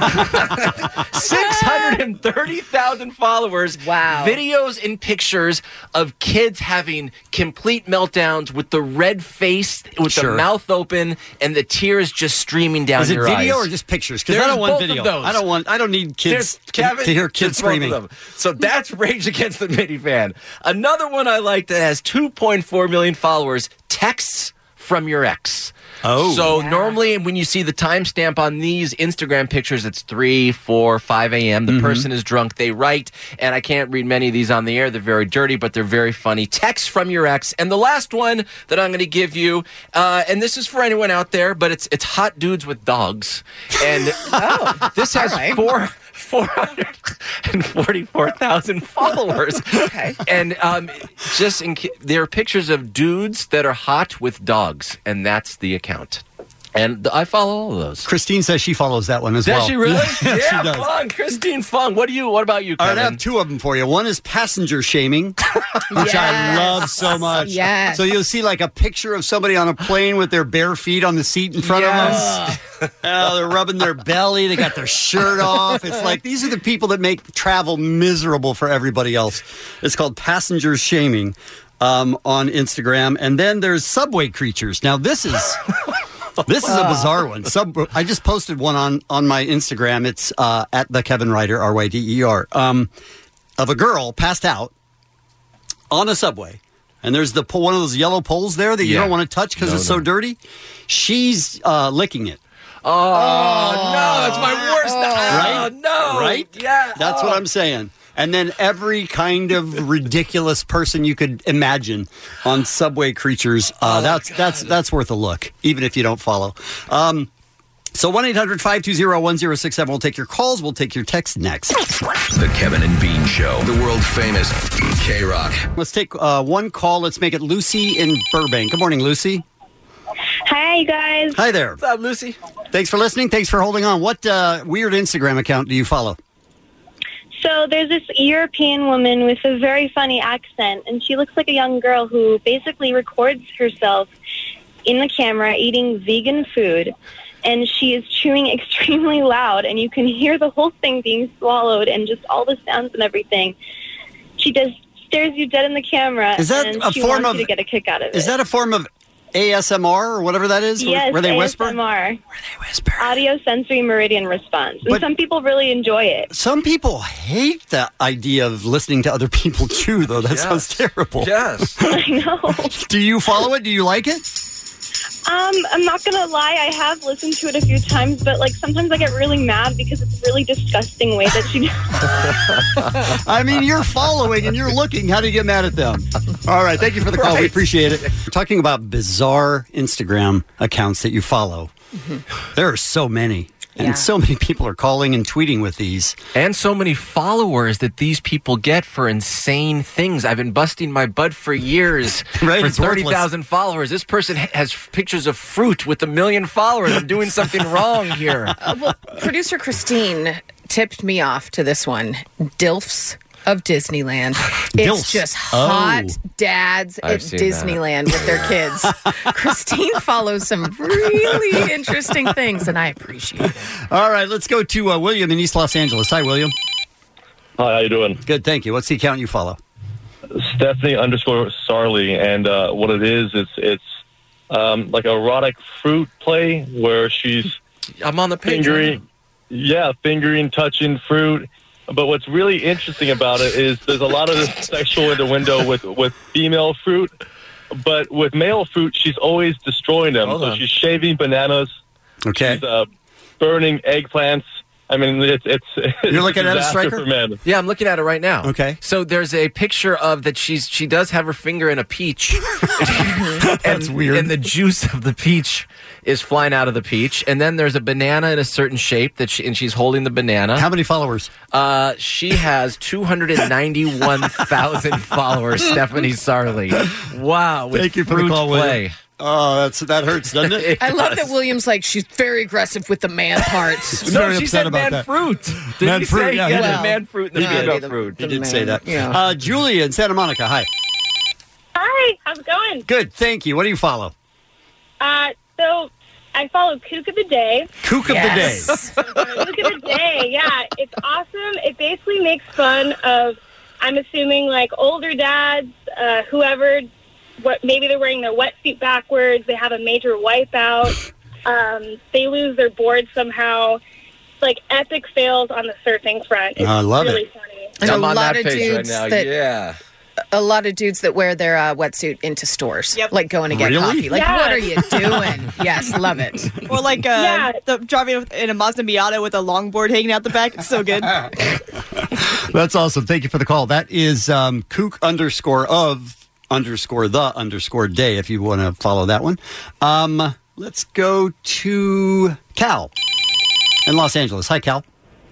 six hundred thirty thousand followers. Wow. Videos and pictures of kids having complete meltdowns with the red face, with Sure. the mouth open, and the tears just streaming down Is it your video eyes. or just pictures? Because I There's don't want both video. of those. I don't want. I don't need kids There's- Kevin, to hear kids there's both of screaming. them. So that's Rage Against the Minivan. Another one I like that has two point four million followers, texts from your ex. Oh. So normally when you see the timestamp on these Instagram pictures, it's three, four, five a.m. The Mhm. person is drunk. They write, and I can't read many of these on the air. They're very dirty, but they're very funny. Texts from your ex. And the last one that I'm going to give you, uh, and this is for anyone out there, but it's it's hot dudes with dogs. And Oh, this has all right. four... four hundred forty-four thousand followers. Okay. And um, just in ca- there are pictures of dudes that are hot with dogs, and that's the account. And I follow all of those. Christine says she follows that one as Does well. she really? Yes, yeah, she does. Fung, Christine Fung. What do you? What about you, All Kevin? right, I have two of them for you. One is passenger shaming, which I Yes. love so much. Yes. So you'll see like a picture of somebody on a plane with their bare feet on the seat in front Yes. of them. Oh, they're rubbing their belly. They got their shirt off. It's like these are the people that make travel miserable for everybody else. It's called passenger shaming um, on Instagram. And then there's subway creatures. Now this is... This is a bizarre one. Sub, I just posted one on, on my Instagram. It's uh, at the Kevin Ryder, R Y D E R, um, of a girl passed out on a subway. And there's the po- one of those yellow poles there that you Yeah. don't want to touch because No, it's so no. dirty. She's uh, licking it. Oh, no, that's my worst. Right? Oh, no. Right? Yeah. That's oh. what I'm saying. And then every kind of ridiculous person you could imagine on Subway Creatures. Uh, Oh, that's God. that's that's worth a look, even if you don't follow. Um, so one eight hundred five two zero one zero six seven. We'll take your calls. We'll take your texts next. The Kevin and Bean Show, the world famous K-Rock. Let's take uh, one call. Let's make it Lucy in Burbank. Good morning, Lucy. Hi, you guys. Hi there. What's up, Lucy? Thanks for listening. Thanks for holding on. What uh, weird Instagram account do you follow? So there's this European woman with a very funny accent, and she looks like a young girl who basically records herself in the camera eating vegan food, and she is chewing extremely loud, and you can hear the whole thing being swallowed and just all the sounds and everything. She just stares you dead in the camera, Is that and a she form wants of- you to get a kick out of it. Is that a form of A S M R or whatever that is? Yes, where they A S whisper? M R. Where they whisper. Audio sensory meridian response. And But- some people really enjoy it. Some people hate the idea of listening to other people chew, though. That Yes. sounds terrible. Yes. I know. Do you follow it? Do you like it? Um, I'm not gonna lie, I have listened to it a few times, but like sometimes I get really mad because it's a really disgusting way that she I mean, you're following and you're looking. How do you get mad at them? All right. Thank you for the call. We Right. appreciate it. We're talking about bizarre Instagram accounts that you follow. There are so many. And Yeah. so many people are calling and tweeting with these. And so many followers that these people get for insane things. I've been busting my butt for years Right, for it's worthless. thirty thousand followers. This person ha- has pictures of fruit with a million followers. I'm doing something wrong here. Uh, well, producer Christine tipped me off to this one. Dilfs of Disneyland. It's Dilfs. just hot Oh. dads I've at seen Disneyland with their kids. Christine follows some really interesting things, and I appreciate it. All right. Let's go to uh, William in East Los Angeles. Hi, William. Hi, how you doing? Good. Thank you. What's the account you follow? Stephanie underscore Sarley, and uh, what it is, it's it's um, like erotic fruit play where she's I'm on the page. fingering, yeah, fingering, touching fruit. But what's really interesting about it is there's a lot of sexual innuendo with with female fruit, but with male fruit, she's always destroying them. Hold so on. she's shaving bananas, Okay. she's uh, burning eggplants. I mean, it's it's, it's You're looking a at it, disaster Stryker? for men. Yeah, I'm looking at it right now. Okay. So there's a picture of that she's she does have her finger in a peach. That's and, weird. And the juice of the peach is flying out of the peach, and then there's a banana in a certain shape that she, and she's holding the banana. How many followers? Uh, she has two hundred ninety-one thousand followers. Stephanie Sarley. Wow. With Thank you for the fruit call, play. William. Oh, that's that hurts, doesn't it? I love that William's like, she's very aggressive with the man parts. He's No, very she upset said about man that. fruit. Did Man he fruit, say? yeah, he Yeah, did. the man fruit and the He did. female fruit. He did say that. yeah. Uh, Julia in Santa Monica, hi. Hi, how's it going? Good, thank you. What do you follow? Uh, so I follow Kook of the Day. Kook of Yes. Kook of the Day, yeah. It's awesome. It basically makes fun of, I'm assuming, like, older dads, uh, whoever, what maybe they're wearing their wetsuit backwards, they have a major wipeout, um, they lose their board somehow. It's like epic fails on the surfing front. It's I love really it. funny. And I'm a on lot that of page right dudes now. that Yeah. a lot of dudes that wear their uh, wetsuit into stores, Yep. like going to get Really? coffee. Like, Yeah. what are you doing? Yes, love it. Or like uh, Yeah. the, driving in a Mazda Miata with a longboard hanging out the back. It's so good. That's awesome. Thank you for the call. That is um, Kook underscore of underscore the underscore day if you want to follow that one. Um, let's go to Cal in Los Angeles. Hi, Cal.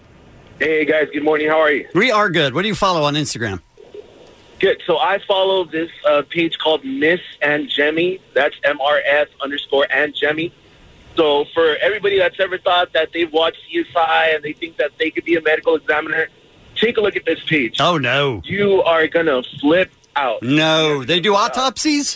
Hey guys, good morning. How are you? We are good. What do you follow on Instagram? Good. So I follow this uh, page called Miss and Jemmy. That's M R S underscore and Jemmy. So for everybody that's ever thought that they've watched C S I and they think that they could be a medical examiner, take a look at this page. Oh, no. You are going to flip out. No. They do autopsies?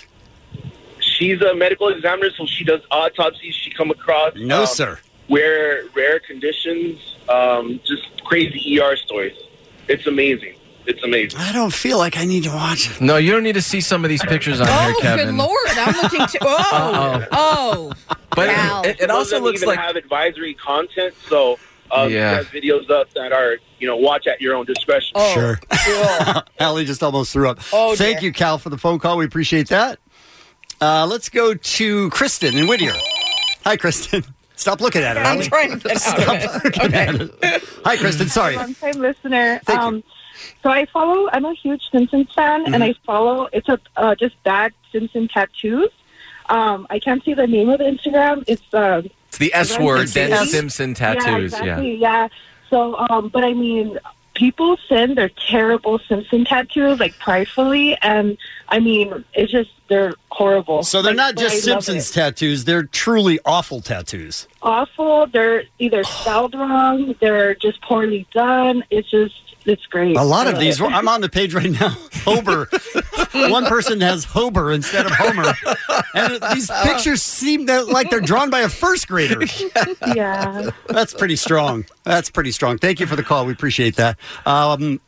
She's a medical examiner, so she does autopsies. She come across No, um, sir. rare, rare conditions, um, just crazy E R stories. It's amazing. It's amazing. I don't feel like I need to watch it. No, you don't need to see some of these pictures on here, Oh, Kevin. good Lord. I'm looking to. Oh, Uh-oh. oh. But Cal. it, it also doesn't looks even like have advisory content, so um, Yeah. you have videos up that are, you know, watch at your own discretion. Oh, Sure. cool. Allie just almost threw up. Oh, Thank dear. you, Cal, for the phone call. We appreciate that. Uh, let's go to Kristen in Whittier. Hi, Kristen. Stop looking at it, I'm Allie. trying to get out of it. Looking at it. Hi, Kristen. Sorry. Long-time listener. Thank um, so I follow. I'm a huge Simpsons fan, Mm-hmm. and I follow. It's a uh, just bad Simpson tattoos. Um, I can't see the name of the Instagram. It's uh, it's the S word, then Yes. Simpson Yeah, tattoos. exactly. Yeah. So, um, but I mean, people send their terrible Simpson tattoos like pridefully, and I mean, it's just they're horrible. So they're Like, not but just I love Simpsons it. tattoos. They're truly awful tattoos. Awful. They're either spelled wrong. They're just poorly done. It's just. It's great. A lot I of love these. it. I'm on the page right now. Hober. One person has Hober instead of Homer. And these pictures seem that like they're drawn by a first grader. Yeah. That's pretty strong. That's pretty strong. Thank you for the call. We appreciate that. Um,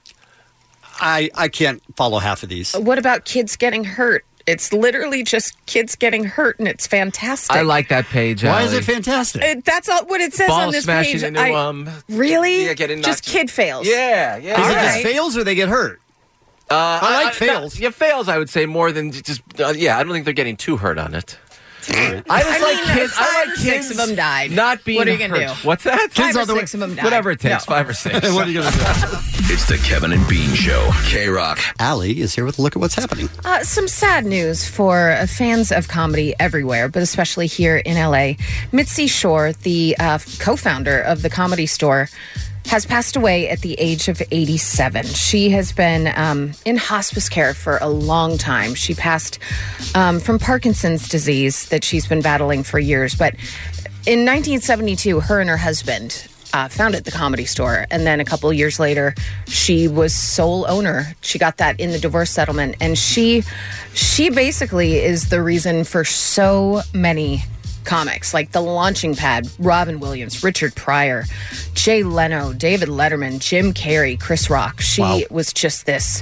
I I can't follow half of these. What about kids getting hurt? It's literally just kids getting hurt, and it's fantastic. I like that page. Why is Allie. it fantastic? It, that's all what it says Ball on this smashing page. into I- um. Really? Yeah, getting just knocked- kid fails. Yeah, yeah. Is All it just right. fails or they get hurt? Uh, I like fails. No, yeah, fails. I would say more than just. Uh, yeah, I don't think they're getting too hurt on it. I just I like mean, kids. five I or like six kids of them died. not being What are you gonna hurt. do? What's that? Five or on the six of them died. Whatever it takes, No. five or six. What are you going to do? It's the Kevin and Bean Show. K-Rock. Allie is here with a look at what's happening. Uh, some sad news for uh, fans of comedy everywhere, but especially here in L A. Mitzi Shore, the uh, co-founder of the Comedy Store, has passed away at the age of eighty-seven. She has been um, in hospice care for a long time. She passed um, from Parkinson's disease that she's been battling for years. But in nineteen seventy-two, her and her husband uh, founded the Comedy Store. And then a couple years later, she was sole owner. She got that in the divorce settlement. And she, she basically is the reason for so many comics, like the launching pad, Robin Williams, Richard Pryor, Jay Leno, David Letterman, Jim Carrey, Chris Rock. She Wow. was just this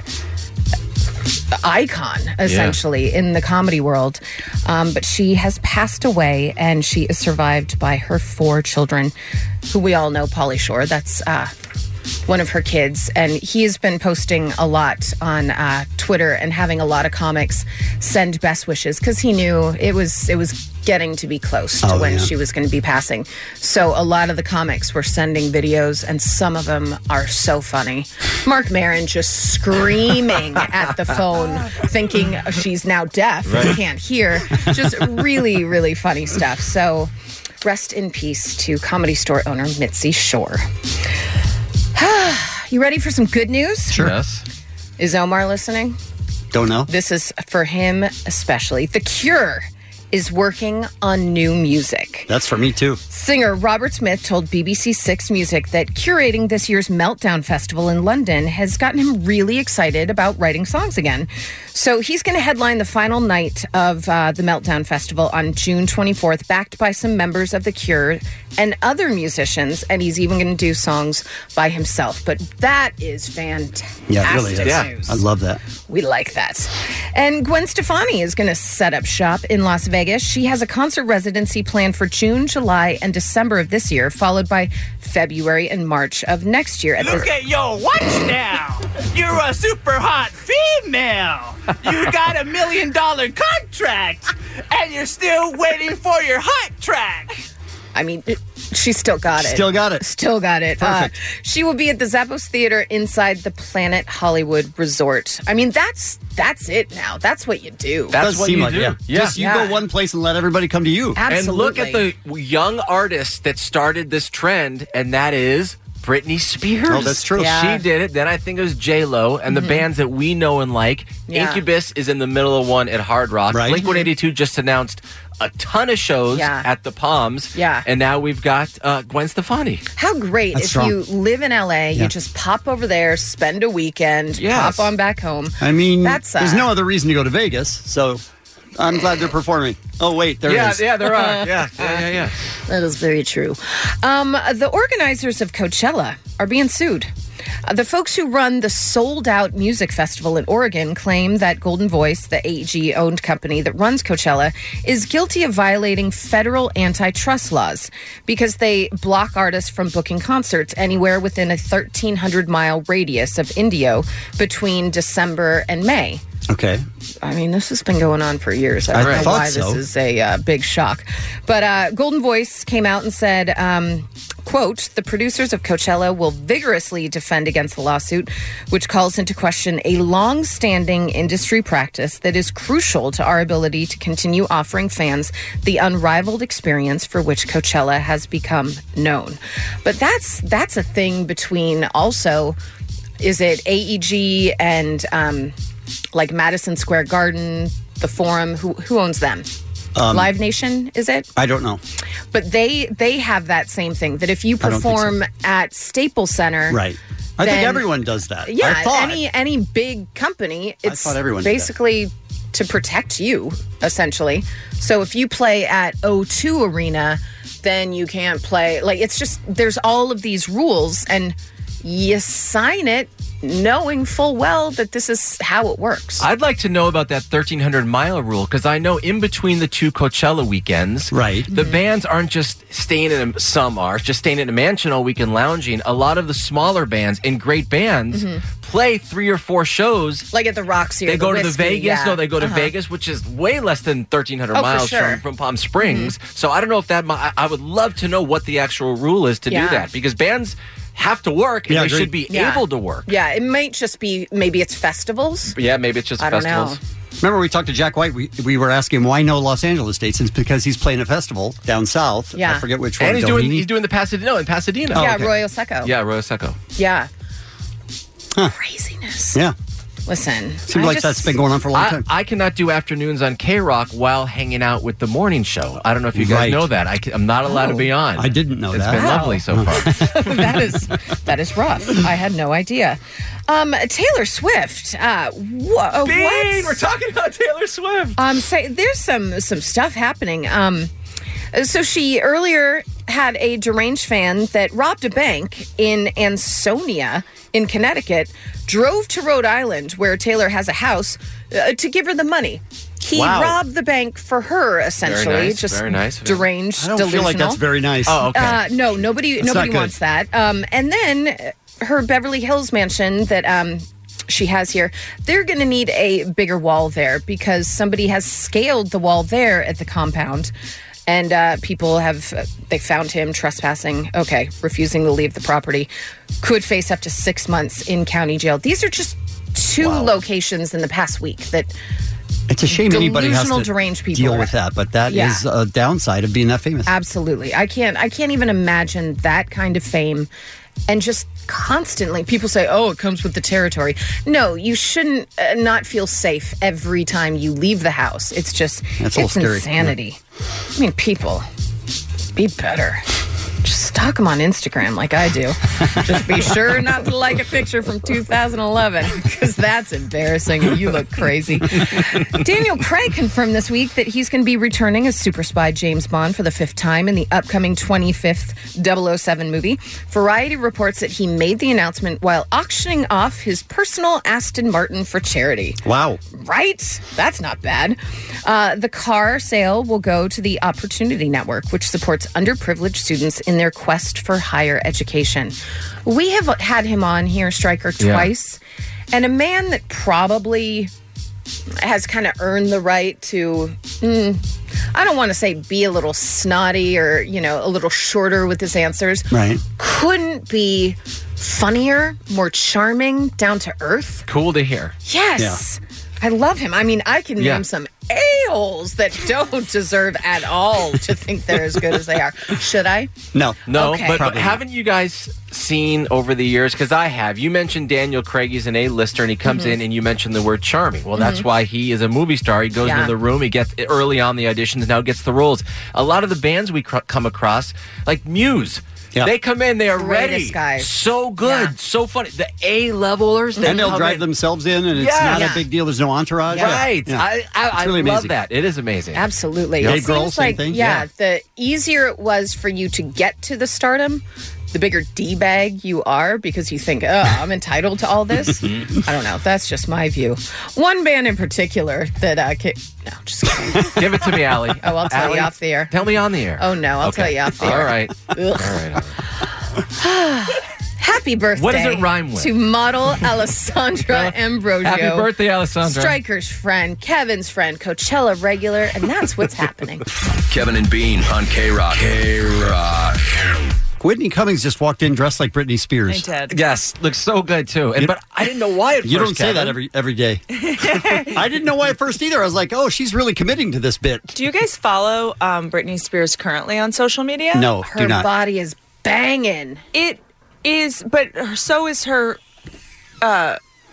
icon, essentially, in the comedy world. Um, but she has passed away, and she is survived by her four children, who we all know, Pauly Shore. That's uh, one of her kids, and he has been posting a lot on uh, Twitter and having a lot of comics send best wishes because he knew it was it was getting to be close to Oh, when yeah. she was going to be passing. So a lot of the comics were sending videos, and some of them are so funny. Mark Maron just screaming at the phone, thinking she's now deaf and Right. can't hear. Just really, really funny stuff. So rest in peace to Comedy Store owner Mitzi Shore. You ready for some good news? Sure. Yes. Is Omar listening? Don't know. This is for him especially. The Cure is working on new music. That's for me, too. Singer Robert Smith told B B C Six Music that curating this year's Meltdown Festival in London has gotten him really excited about writing songs again. So he's going to headline the final night of uh, the Meltdown Festival on June twenty-fourth, backed by some members of The Cure and other musicians, and he's even going to do songs by himself. But that is fantastic Yeah, it really is. news. I love that. We like that. And Gwen Stefani is going to set up shop in Las Vegas. She has a concert residency planned for June, July, and December of this year, followed by February and March of next year. At Look the- at your watch now. You're a super hot female. You got a million dollar contract, and you're still waiting for your hot track. I mean, it, she still got it. Still got it. Still got it. Perfect. Uh, she will be at the Zappos Theater inside the Planet Hollywood Resort. I mean, that's that's it now. That's what you do. Does seem like, Yeah. Just you Yeah. go one place and let everybody come to you. And look at the young artist that started this trend, and that is Britney Spears. Oh, that's true. Yeah. She did it. Then I think it was J-Lo, and Mhm. the bands that we know and like. Yeah. Incubus is in the middle of one at Hard Rock. Right. Blink one eighty-two just announced a ton of shows Yeah. at the Palms. Yeah. And now we've got uh, Gwen Stefani. How great That's if strong. you live in L A, Yeah. you just pop over there, spend a weekend, Yes. pop on back home. I mean, That's, uh, there's no other reason to go to Vegas, so I'm glad they're performing. Oh, wait, there yeah, is. yeah, there are. Yeah, yeah, yeah, yeah. That is very true. Um, the organizers of Coachella are being sued. Uh, the folks who run the sold-out music festival in Oregon claim that Golden Voice, the A E G-owned company that runs Coachella, is guilty of violating federal antitrust laws because they block artists from booking concerts anywhere within a thirteen hundred mile radius of Indio between December and May. Okay. I mean, this has been going on for years. I I don't know thought why so. this is a uh, big shock. But uh, Golden Voice came out and said, um, quote, the producers of Coachella will vigorously defend against the lawsuit, which calls into question a long-standing industry practice that is crucial to our ability to continue offering fans the unrivaled experience for which Coachella has become known. But that's that's a thing between also, is it A E G and... Um, like Madison Square Garden, the Forum, who who owns them? Um, Live Nation, is it? I don't know. But they they have that same thing that if you I don't think so. perform at Staples Center, Right. I think then- everyone does that. yeah, I thought. any any big company, it's thought everyone did that. basically to protect you, essentially. So if you play at O two Arena, then you can't play. Like it's just there's all of these rules, and you sign it knowing full well that this is how it works. I'd like to know about that thirteen hundred mile rule because I know in between the two Coachella weekends, right? The bands aren't just staying in a, some are just staying in a mansion all weekend lounging. A lot of the smaller bands and great bands Mhm. play three or four shows. Like at the Roxy or They the go to the Whiskey, Vegas. yeah. No, they go to Uh-huh. Vegas, which is way less than thirteen hundred Oh, for miles sure. from, from Palm Springs. So I don't know if that. mi- I I would love to know what the actual rule is to Yeah. do that because bands have to work and Yeah, they agreed. should be Yeah. able to work. Yeah, it might just be maybe it's festivals. But yeah, maybe it's just I don't festivals. know. Remember, we talked to Jack White. We, we were asking him why no Los Angeles dates. It's because he's playing a festival down south. Yeah. I forget which one. And he's doing Doheny? he's doing the Pasadena. No, in Pasadena. Oh, yeah, okay. Royal Seco. Yeah, Royal Seco. Yeah. Huh. Craziness. Yeah. Listen. Seems I like just- that's been going on for a long I, time. I cannot do afternoons on K-Rock while hanging out with the morning show. I don't know if you guys Right. know that. I am not allowed to be on. I didn't know It's that. been Wow. lovely so far. that is that is rough. I had no idea. Um, Taylor Swift. Uh, wha- Bean, what? we're talking about Taylor Swift. Um, say there's some some stuff happening. Um, so she earlier had a deranged fan that robbed a bank in Ansonia in Connecticut, drove to Rhode Island where Taylor has a house uh, to give her the money. He Wow. robbed the bank for her, essentially. Very nice, Just very nice of him. deranged, I don't delusional. feel like that's very nice. Oh, okay. Uh, no, nobody That's nobody not good. wants that. Um, and then her Beverly Hills mansion that um, she has here, they're going to need a bigger wall there because somebody has scaled the wall there at the compound. And uh, people have, uh, they found him trespassing, okay, refusing to leave the property, could face up to six months in county jail. These are just two wow. locations in the past week that it's a shame anybody has to deranged people deal are. with that, but that Yeah. is a downside of being that famous. Absolutely. I can't, I can't even imagine that kind of fame. And just constantly, people say, oh, it comes with the territory. No, you shouldn't uh, not feel safe every time you leave the house. It's just, That's a it's little scary. insanity. I mean, people, be better. Just stalk them on Instagram like I do. Just be sure not to like a picture from two thousand eleven because that's embarrassing and you look crazy. Daniel Craig confirmed this week that he's going to be returning as super spy James Bond for the fifth time in the upcoming twenty-fifth double oh seven movie. Variety reports that he made the announcement while auctioning off his personal Aston Martin for charity. Wow. Right? That's not bad. Uh, the car sale will go to the Opportunity Network, which supports underprivileged students in their quest for higher education. We have had him on here, Stryker, twice, yeah. and a man that probably has kind of earned the right to, mm, I don't want to say be a little snotty or, you know, a little shorter with his answers. Right. Couldn't be funnier, more charming, down to earth. Cool to hear. Yes. Yeah. I love him. I mean, I can Yeah. name some a-holes that don't deserve at all to think they're as good as they are. Should I? No. No, Okay. but, but Probably not. haven't you guys seen over the years, because I have, you mentioned Daniel Craig, he's an A-lister, and he comes Mhm. in and you mentioned the word charming. Well, that's Mhm. why he is a movie star. He goes Yeah. into the room, he gets early on the auditions, now gets the roles. A lot of the bands we cr- come across, like Muse, Yeah. they come in, they are Greatest ready. guys. So good, Yeah. so funny. The A-levelers, they And they'll come drive in. themselves in, and it's Yeah. not Yeah. a big deal. There's no entourage. Right. Yeah. I, I, I really love amazing. that. It is amazing. Absolutely. Dave It Grohl, seems same like, thing? yeah, Yeah. the easier it was for you to get to the stardom, the bigger D-bag you are because you think, oh, I'm entitled to all this. I don't know. That's just my view. One band in particular that, uh, ca- no, just kidding. Give it to me, Allie. Oh, I'll tell Allie, you off the air. Tell me on the air. Oh, no, I'll Okay. tell you off the All air. right. Ugh. All right. All right. Happy birthday. What does it rhyme with? To model Alessandra Ambrosio. Happy birthday, Alessandra. Stryker's friend, Kevin's friend, Coachella regular, and that's what's happening. Kevin and Bean on K-Rock. K-Rock. Whitney Cummings just walked in dressed like Britney Spears. did. Yes, looks so good too. And but I didn't know why at You first. don't say that Kevin. every every day. I didn't know why at first either. I was like, oh, she's really committing to this bit. Do you guys follow um, Britney Spears currently on social media? No, Her do not. body is banging. It is, but so is her uh,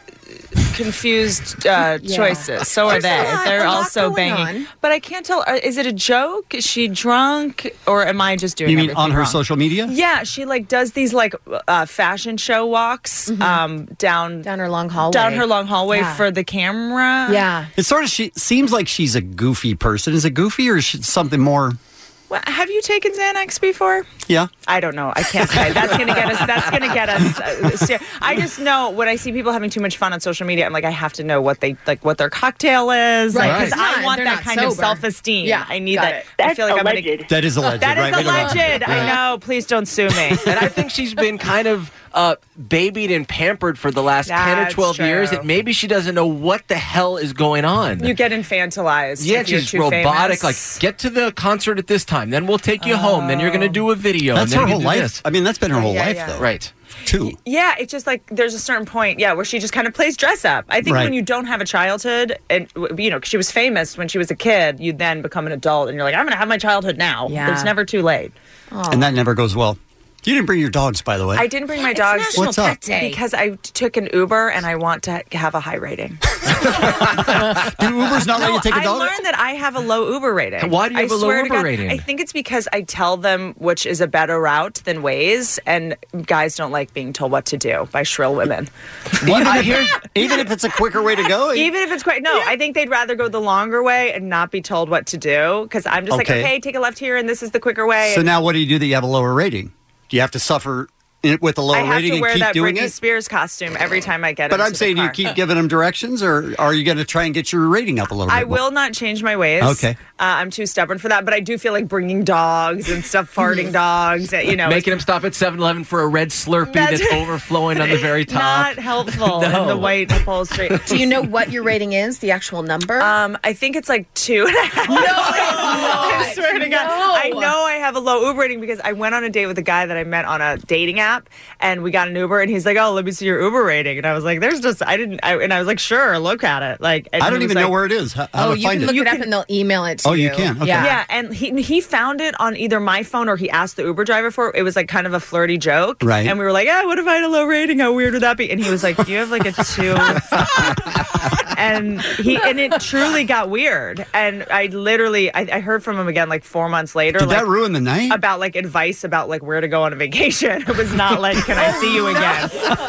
confused uh, Yeah. choices. So are There's a they. lot- They're a lot also going banging. on. But I can't tell. uh, Is it a joke? Is she drunk? Or am I just doing You mean everything on her wrong? social media? Yeah, she like does these like uh, fashion show walks um, down Down her long hallway. down her long hallway Yeah. for the camera. Yeah. It sort of she seems like she's a goofy person. Is it goofy or is she something more? Well, have you taken Xanax before? Yeah. I don't know. I can't say. That's going to get us. That's going to get us. Uh, ster- I just know when I see people having too much fun on social media, I'm like, I have to know what they like, what their cocktail is, Right, because right. I Not- want they're that not kind of sober. self-esteem. Yeah, I need got that. it. I feel like I'm alleged. gonna. That is alleged. That right? is We don't know. alleged. I Yeah. know. Please don't sue me. And I think she's been kind of uh, babied and pampered for the last ten or That's twelve years. true. That maybe she doesn't know what the hell is going on. You get infantilized. yeah, if you're she's too robotic. famous. Like, get to the concert at this time, then we'll take you home. Then you're going to do a video. That's and then her you whole do life. this. I mean, that's been her whole Yeah, life, yeah. though. Right. Too. Yeah, it's just like there's a certain point, yeah, where she just kind of plays dress up. I think Right. when you don't have a childhood, and you know, 'cause she was famous when she was a kid, you then become an adult, and you're like, I'm going to have my childhood now. Yeah. It's never too late. And that never goes well. You didn't bring your dogs, by the way. I didn't bring my It's dogs National What's up? Pet Day. because I took an Uber, and I want to have a high rating. Do Ubers not let No, you take a I dog? learned that I have a low Uber rating. Why do you I have a low swear to Uber God, rating? I think it's because I tell them which is a better route than Waze, and guys don't like being told what to do by shrill women. even, if, even if it's a quicker way to go? Even if it's quite no, I think they'd rather go the longer way and not be told what to do because I'm just Okay. like, okay, take a left here, and this is the quicker way. So and now what do you do that you have a lower rating? Do you have to suffer in, with a lower I have rating to and wear keep that doing Britney it? Spears costume every time I get But into I'm the saying, do you car. keep giving them directions, or are you going to try and get your rating up a little bit? I will not change my ways. Okay. Uh, I'm too stubborn for that, but I do feel like bringing dogs and stuff, farting dogs, uh, you know. Making him stop at seven eleven for a red Slurpee That's- that's overflowing on the very top. Not helpful No. in the white upholstery. Do you know what your rating is? The actual number? Um, I think it's like two and a half. No, I swear to God. No. I know I have a low Uber rating because I went on a date with a guy that I met on a dating app, and we got an Uber, and he's like, "Oh, let me see your Uber rating," and I was like, "There's just I didn't," I, and I was like, "Sure, look at it." Like, and I he don't was even like- know where it is. How, how oh, to you find can it? look it up and they'll email it to Oh, you. you can? Okay. Yeah. Yeah, and he he found it on either my phone or he asked the Uber driver for it. It was like kind of a flirty joke. Right. And we were like, ah, what if I had a low rating? How weird would that be? And he was like, you have like a two. and he and it truly got weird. And I literally, I, I heard from him again like four months later. Did like, that ruin the night? About like advice about like where to go on a vacation. It was not like, can I see you again?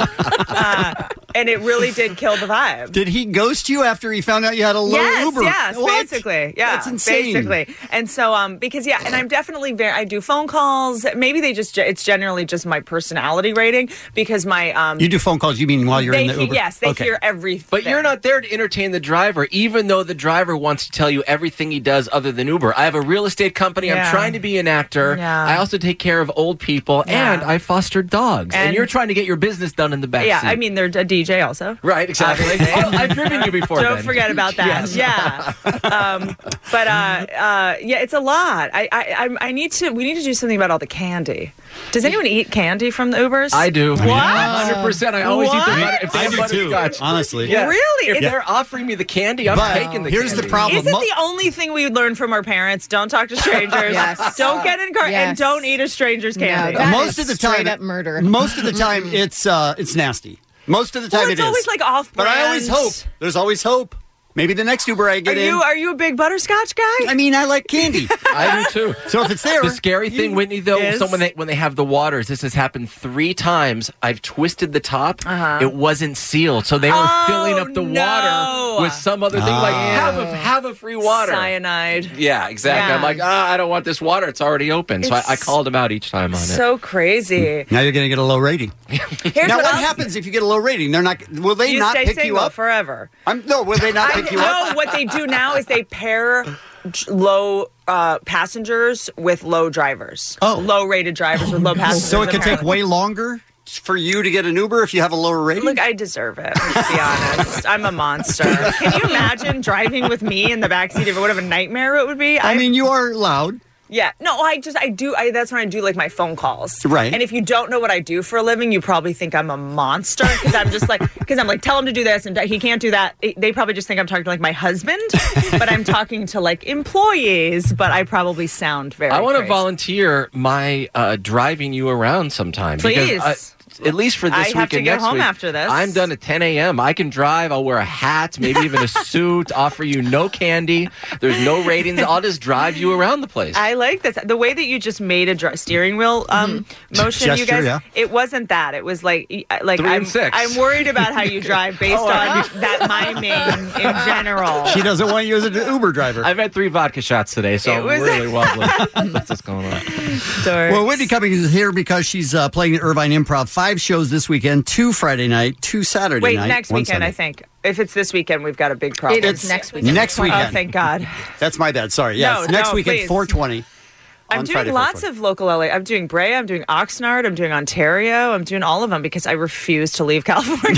Uh, and it really did kill the vibe. Did he ghost you after he found out you had a low yes, Uber? Yes, What? basically. Yeah, That's insane. basically. And so, um, because yeah, and I'm definitely very. I do phone calls. Maybe they just. It's generally just my personality rating because my. Um, You do phone calls, you mean while you're they in the he- Uber? Yes, they Okay. hear everything. But you're not there to entertain the driver, even though the driver wants to tell you everything he does other than Uber. I have a real estate company. Yeah. I'm trying to be an actor. Yeah. I also take care of old people, Yeah. and I foster dogs. And, And- you're trying to get your business done in the back Yeah, seat. I mean they're a D J also. Right, exactly. Obviously. Oh, I've driven you before. Don't then. forget about that. Yes. Yeah. um, but uh, uh, yeah, it's a lot. I, I I I need to. We need to do something about all the candy. Does anyone eat candy from the Ubers? I do. What? one hundred percent. I always eat the What? butter. If they I have do too, butterscotch. honestly. Yeah. Really? If It's- they're offering me the candy, I'm But taking the here's candy. the problem. Is it Mo- the only thing we learn from our parents? Don't talk to strangers. Yes. Don't get in car Yes. and don't eat a stranger's No, candy. that most is of the time, straight up murder. Most of the time, it's uh, it's nasty. Most of the time, well, it it's is. always like off But I always hope. There's always hope. Maybe the next Uber I Are get in. you are you a big butterscotch guy? I mean, I like candy. I do too. So if it's there, The scary thing, Whitney, though, Is? so when they when they have the waters, this has happened three times. I've twisted the top; Uh-huh. it wasn't sealed, so they were Oh, filling up the no. water with some other thing, like Ah. have a have a free water. Cyanide. Yeah, exactly. Yeah. I'm like, ah, I don't want this water; it's already open. So I, I It's called him out each time on it. So crazy. now you're going to get a low rating. Here's now, what what else- happens if you get a low rating? They're not. Will they You not stay pick single you up? forever. I'm, no, will they not I pick you know up? what they do now is they pair j- low uh, passengers with low drivers. Oh. Low rated drivers with low passengers. So it could take apparently. way longer for you to get an Uber if you have a lower rating? Look, I deserve it. Let's be honest. I'm a monster. Can you imagine driving with me in the backseat of it? What of a nightmare it would be? I mean, you are loud. Yeah, no, I just I do. I that's when I do like my phone calls, Right. And if you don't know what I do for a living, you probably think I'm a monster because I'm just like because I'm like tell him to do this and he can't do that. They probably just think I'm talking to like my husband, but I'm talking to like employees. But I probably sound very. I want to crazy. volunteer my uh, driving you around sometime. Please. Because, uh, at least for this I week have to and get next home week, after this. I'm done at ten a.m. I can drive. I'll wear a hat, maybe even a suit. Offer you no candy. There's no ratings. I'll just drive you around the place. I like this. The way that you just made a dr- steering wheel um, motion, you Gesture, guys. yeah. It wasn't that. It was like, y- like Three I'm, and six. I'm worried about how you drive based Oh, on that miming in general. She doesn't want you as an Uber driver. I've had three vodka shots today, so It I'm was- really wobbly. That's what's going on. Dorks. Well, Whitney Cummings is here because she's uh, playing at Irvine Improv. Five shows this weekend, two Friday night, two Saturday Wait, night. next one weekend, Sunday. I think. If it's this weekend, we've got a big problem. It is next weekend. Next weekend. Oh, thank God. That's my bad. Sorry. Yes. No, next no, weekend, please. four twenty. I'm on doing Friday, lots four of local L A. I'm doing Brea, I'm doing Oxnard, I'm doing Ontario, I'm doing all of them because I refuse to leave California.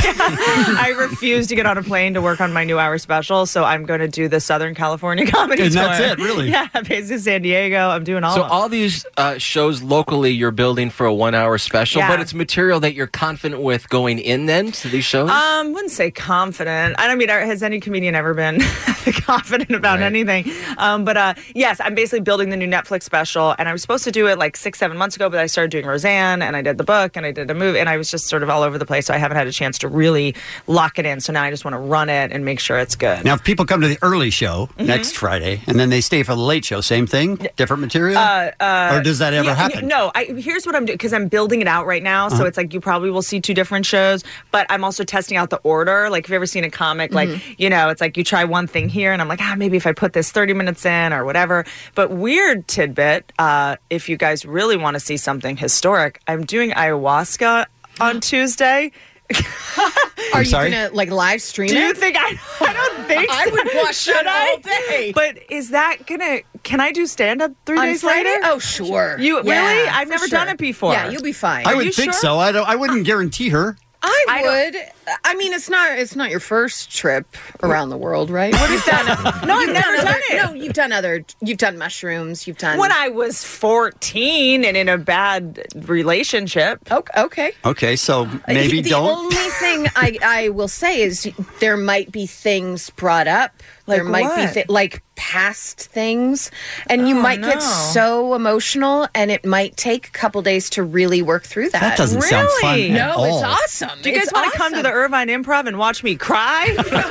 I refuse to get on a plane to work on my new hour special, so I'm going to do the Southern California comedy And tour. that's it, really? Yeah, basically San Diego. I'm doing all So of them. all these uh, shows locally, you're building for a one-hour special, Yeah. but it's material that you're confident with going in then to these shows? Um, wouldn't say confident. I don't mean, has any comedian ever been confident about Right. anything? Um, but uh, yes, I'm basically building the new Netflix special, and I was supposed to do it like six, seven months ago, but I started doing Roseanne, and I did the book, and I did a movie, and I was just sort of all over the place, so I haven't had a chance to really lock it in. So now I just want to run it and make sure it's good. Now, if people come to the early show Mm-hmm. next Friday and then they stay for the late show, same thing? Different material? Uh, uh, or does that ever yeah, happen? No, I, here's what I'm doing because I'm building it out right now. So Uh-huh. it's like you probably will see two different shows, but I'm also testing out the order. Like, if you've ever seen a comic, like, you know, it's like you try one thing here, and I'm like, ah, maybe if I put this thirty minutes in or whatever. But weird tidbit, that uh, if you guys really want to see something historic, I'm doing ayahuasca on Tuesday. Are you sorry? gonna like live stream Do it? you think I? I don't think I so. would watch Should it I? all day. But is that gonna? Can I do stand up three On days Friday? later? Oh, sure. You Yeah, really? I've for never sure. done it before. Yeah, you'll be fine. I Are would you think sure? so. I don't. I wouldn't guarantee her. I I don't- would. I mean, it's not. It's not your first trip around the world, right? What is that? No, I've never done it. No, you've done other. You've done mushrooms. You've done. When I was fourteen and in a bad relationship. Okay. okay. Okay, so maybe the don't. only thing I, I will say is there might be things brought up. There Like might be what? thi- like past things, and you Oh, might get no. so emotional, and it might take a couple days to really work through that. That doesn't sound fun Really? at No, all. it's awesome. Do you guys It's want to come to the awesome. Irvine Improv and watch me cry?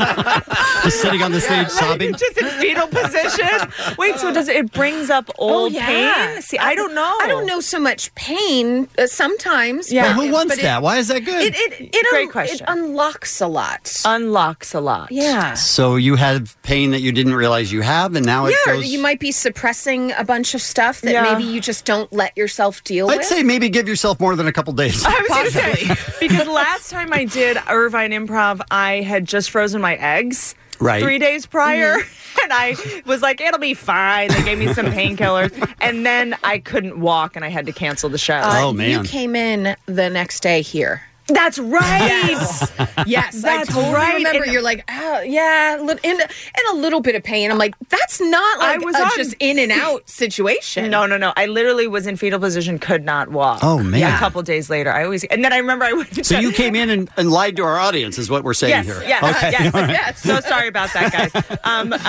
Just sitting on the stage sobbing. Just in fetal position. Wait, so does it, it brings up old Oh, yeah. pain? See, I don't know. I don't know so much pain uh, sometimes. Yeah. Well, who wants but it- that? Why is that good? It it it, Great un- question. it unlocks a lot. Unlocks a lot. yeah. so you had pain that you didn't realize you have, and now it Yeah, goes. you might be suppressing a bunch of stuff that Yeah. maybe you just don't let yourself deal I'd with. say maybe give yourself more than a couple days. I was going to say, because last time I did Irvine Improv, I had just frozen my eggs Right. three days prior. And I was like, it'll be fine. They gave me some painkillers. And then I couldn't walk and I had to cancel the show. Uh, Oh, man. You came in the next day here. That's right. Yes, That's I totally right. remember. And- You're like, oh, yeah, li- and, and a little bit of pain. I'm like, that's not like I was a on- just in and out situation. No, no, no. I literally was in fetal position, could not walk. Oh, man. Yeah, a couple days later. I always, and then I remember I went to So you came in and, and lied to our audience, is what we're saying Yes, here. yes, Okay. yes, All right. yes. So sorry about that, guys. Um, uh,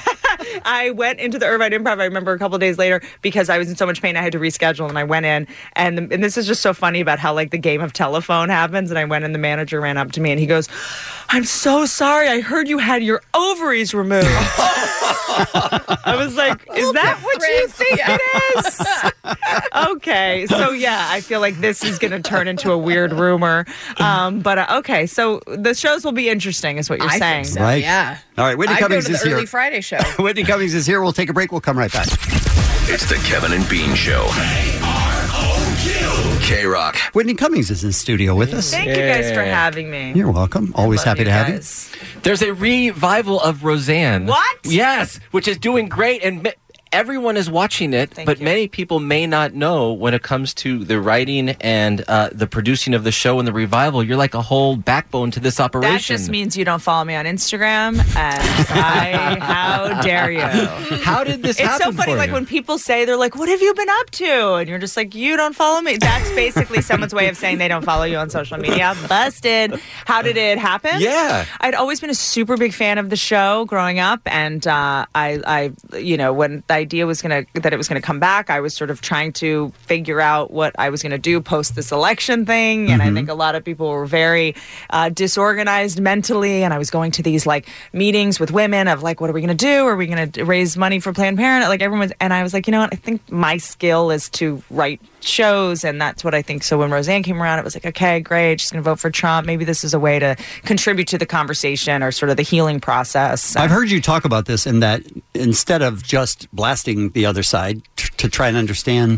I went into the Irvine Improv, I remember a couple days later, because I was in so much pain, I had to reschedule, and I went in, and, and this is just so funny about how, like, the game of telephone happens, and I went in, the manager ran up to me, and he goes, I'm so sorry, I heard you had your ovaries removed. I was like, is that what you think it is? Okay, so yeah, I feel like this is going to turn into a weird rumor. Um, but uh, okay, so the shows will be interesting, is what you're I saying. think so, Right. yeah. All right, Whitney I go Cummings to the is here. early Friday show. Whitney Cummings is here. We'll take a break. We'll come right back. It's the Kevin and Bean Show. K Rock. Whitney Cummings is in studio with us. Thank you guys for having me. You're welcome. Always Love happy you to have guys. There's a revival of Roseanne. What? Yes, which is doing great, and ma- everyone is watching it. Thank but you. many people may not know when it comes to the writing and uh, the producing of the show and the revival. You're like a whole backbone to this operation. That just means you don't follow me on Instagram, and I, how dare you? How did this It's happen so funny, for like you? when people say, they're like, what have you been up to? And you're just like, you don't follow me. That's basically someone's way of saying they don't follow you on social media. Busted. How did it happen? Yeah. I'd always been a super big fan of the show growing up, and uh, I, I, you know, when the idea was going to, that it was going to come back, I was sort of trying to figure out what I was going to do post this election thing, and I think a lot of people were very uh, disorganized mentally, and I was going to these like meetings with women of like, what are we going to do? Are we going to raise money for Planned Parenthood? Like everyone's, and I was like, you know what? I think my skill is to write shows, and that's what I think. So when Roseanne came around, it was like, okay, great, she's going to vote for Trump. Maybe this is a way to contribute to the conversation or sort of the healing process. I've heard you talk about this in that instead of just blasting the other side t- to try and understand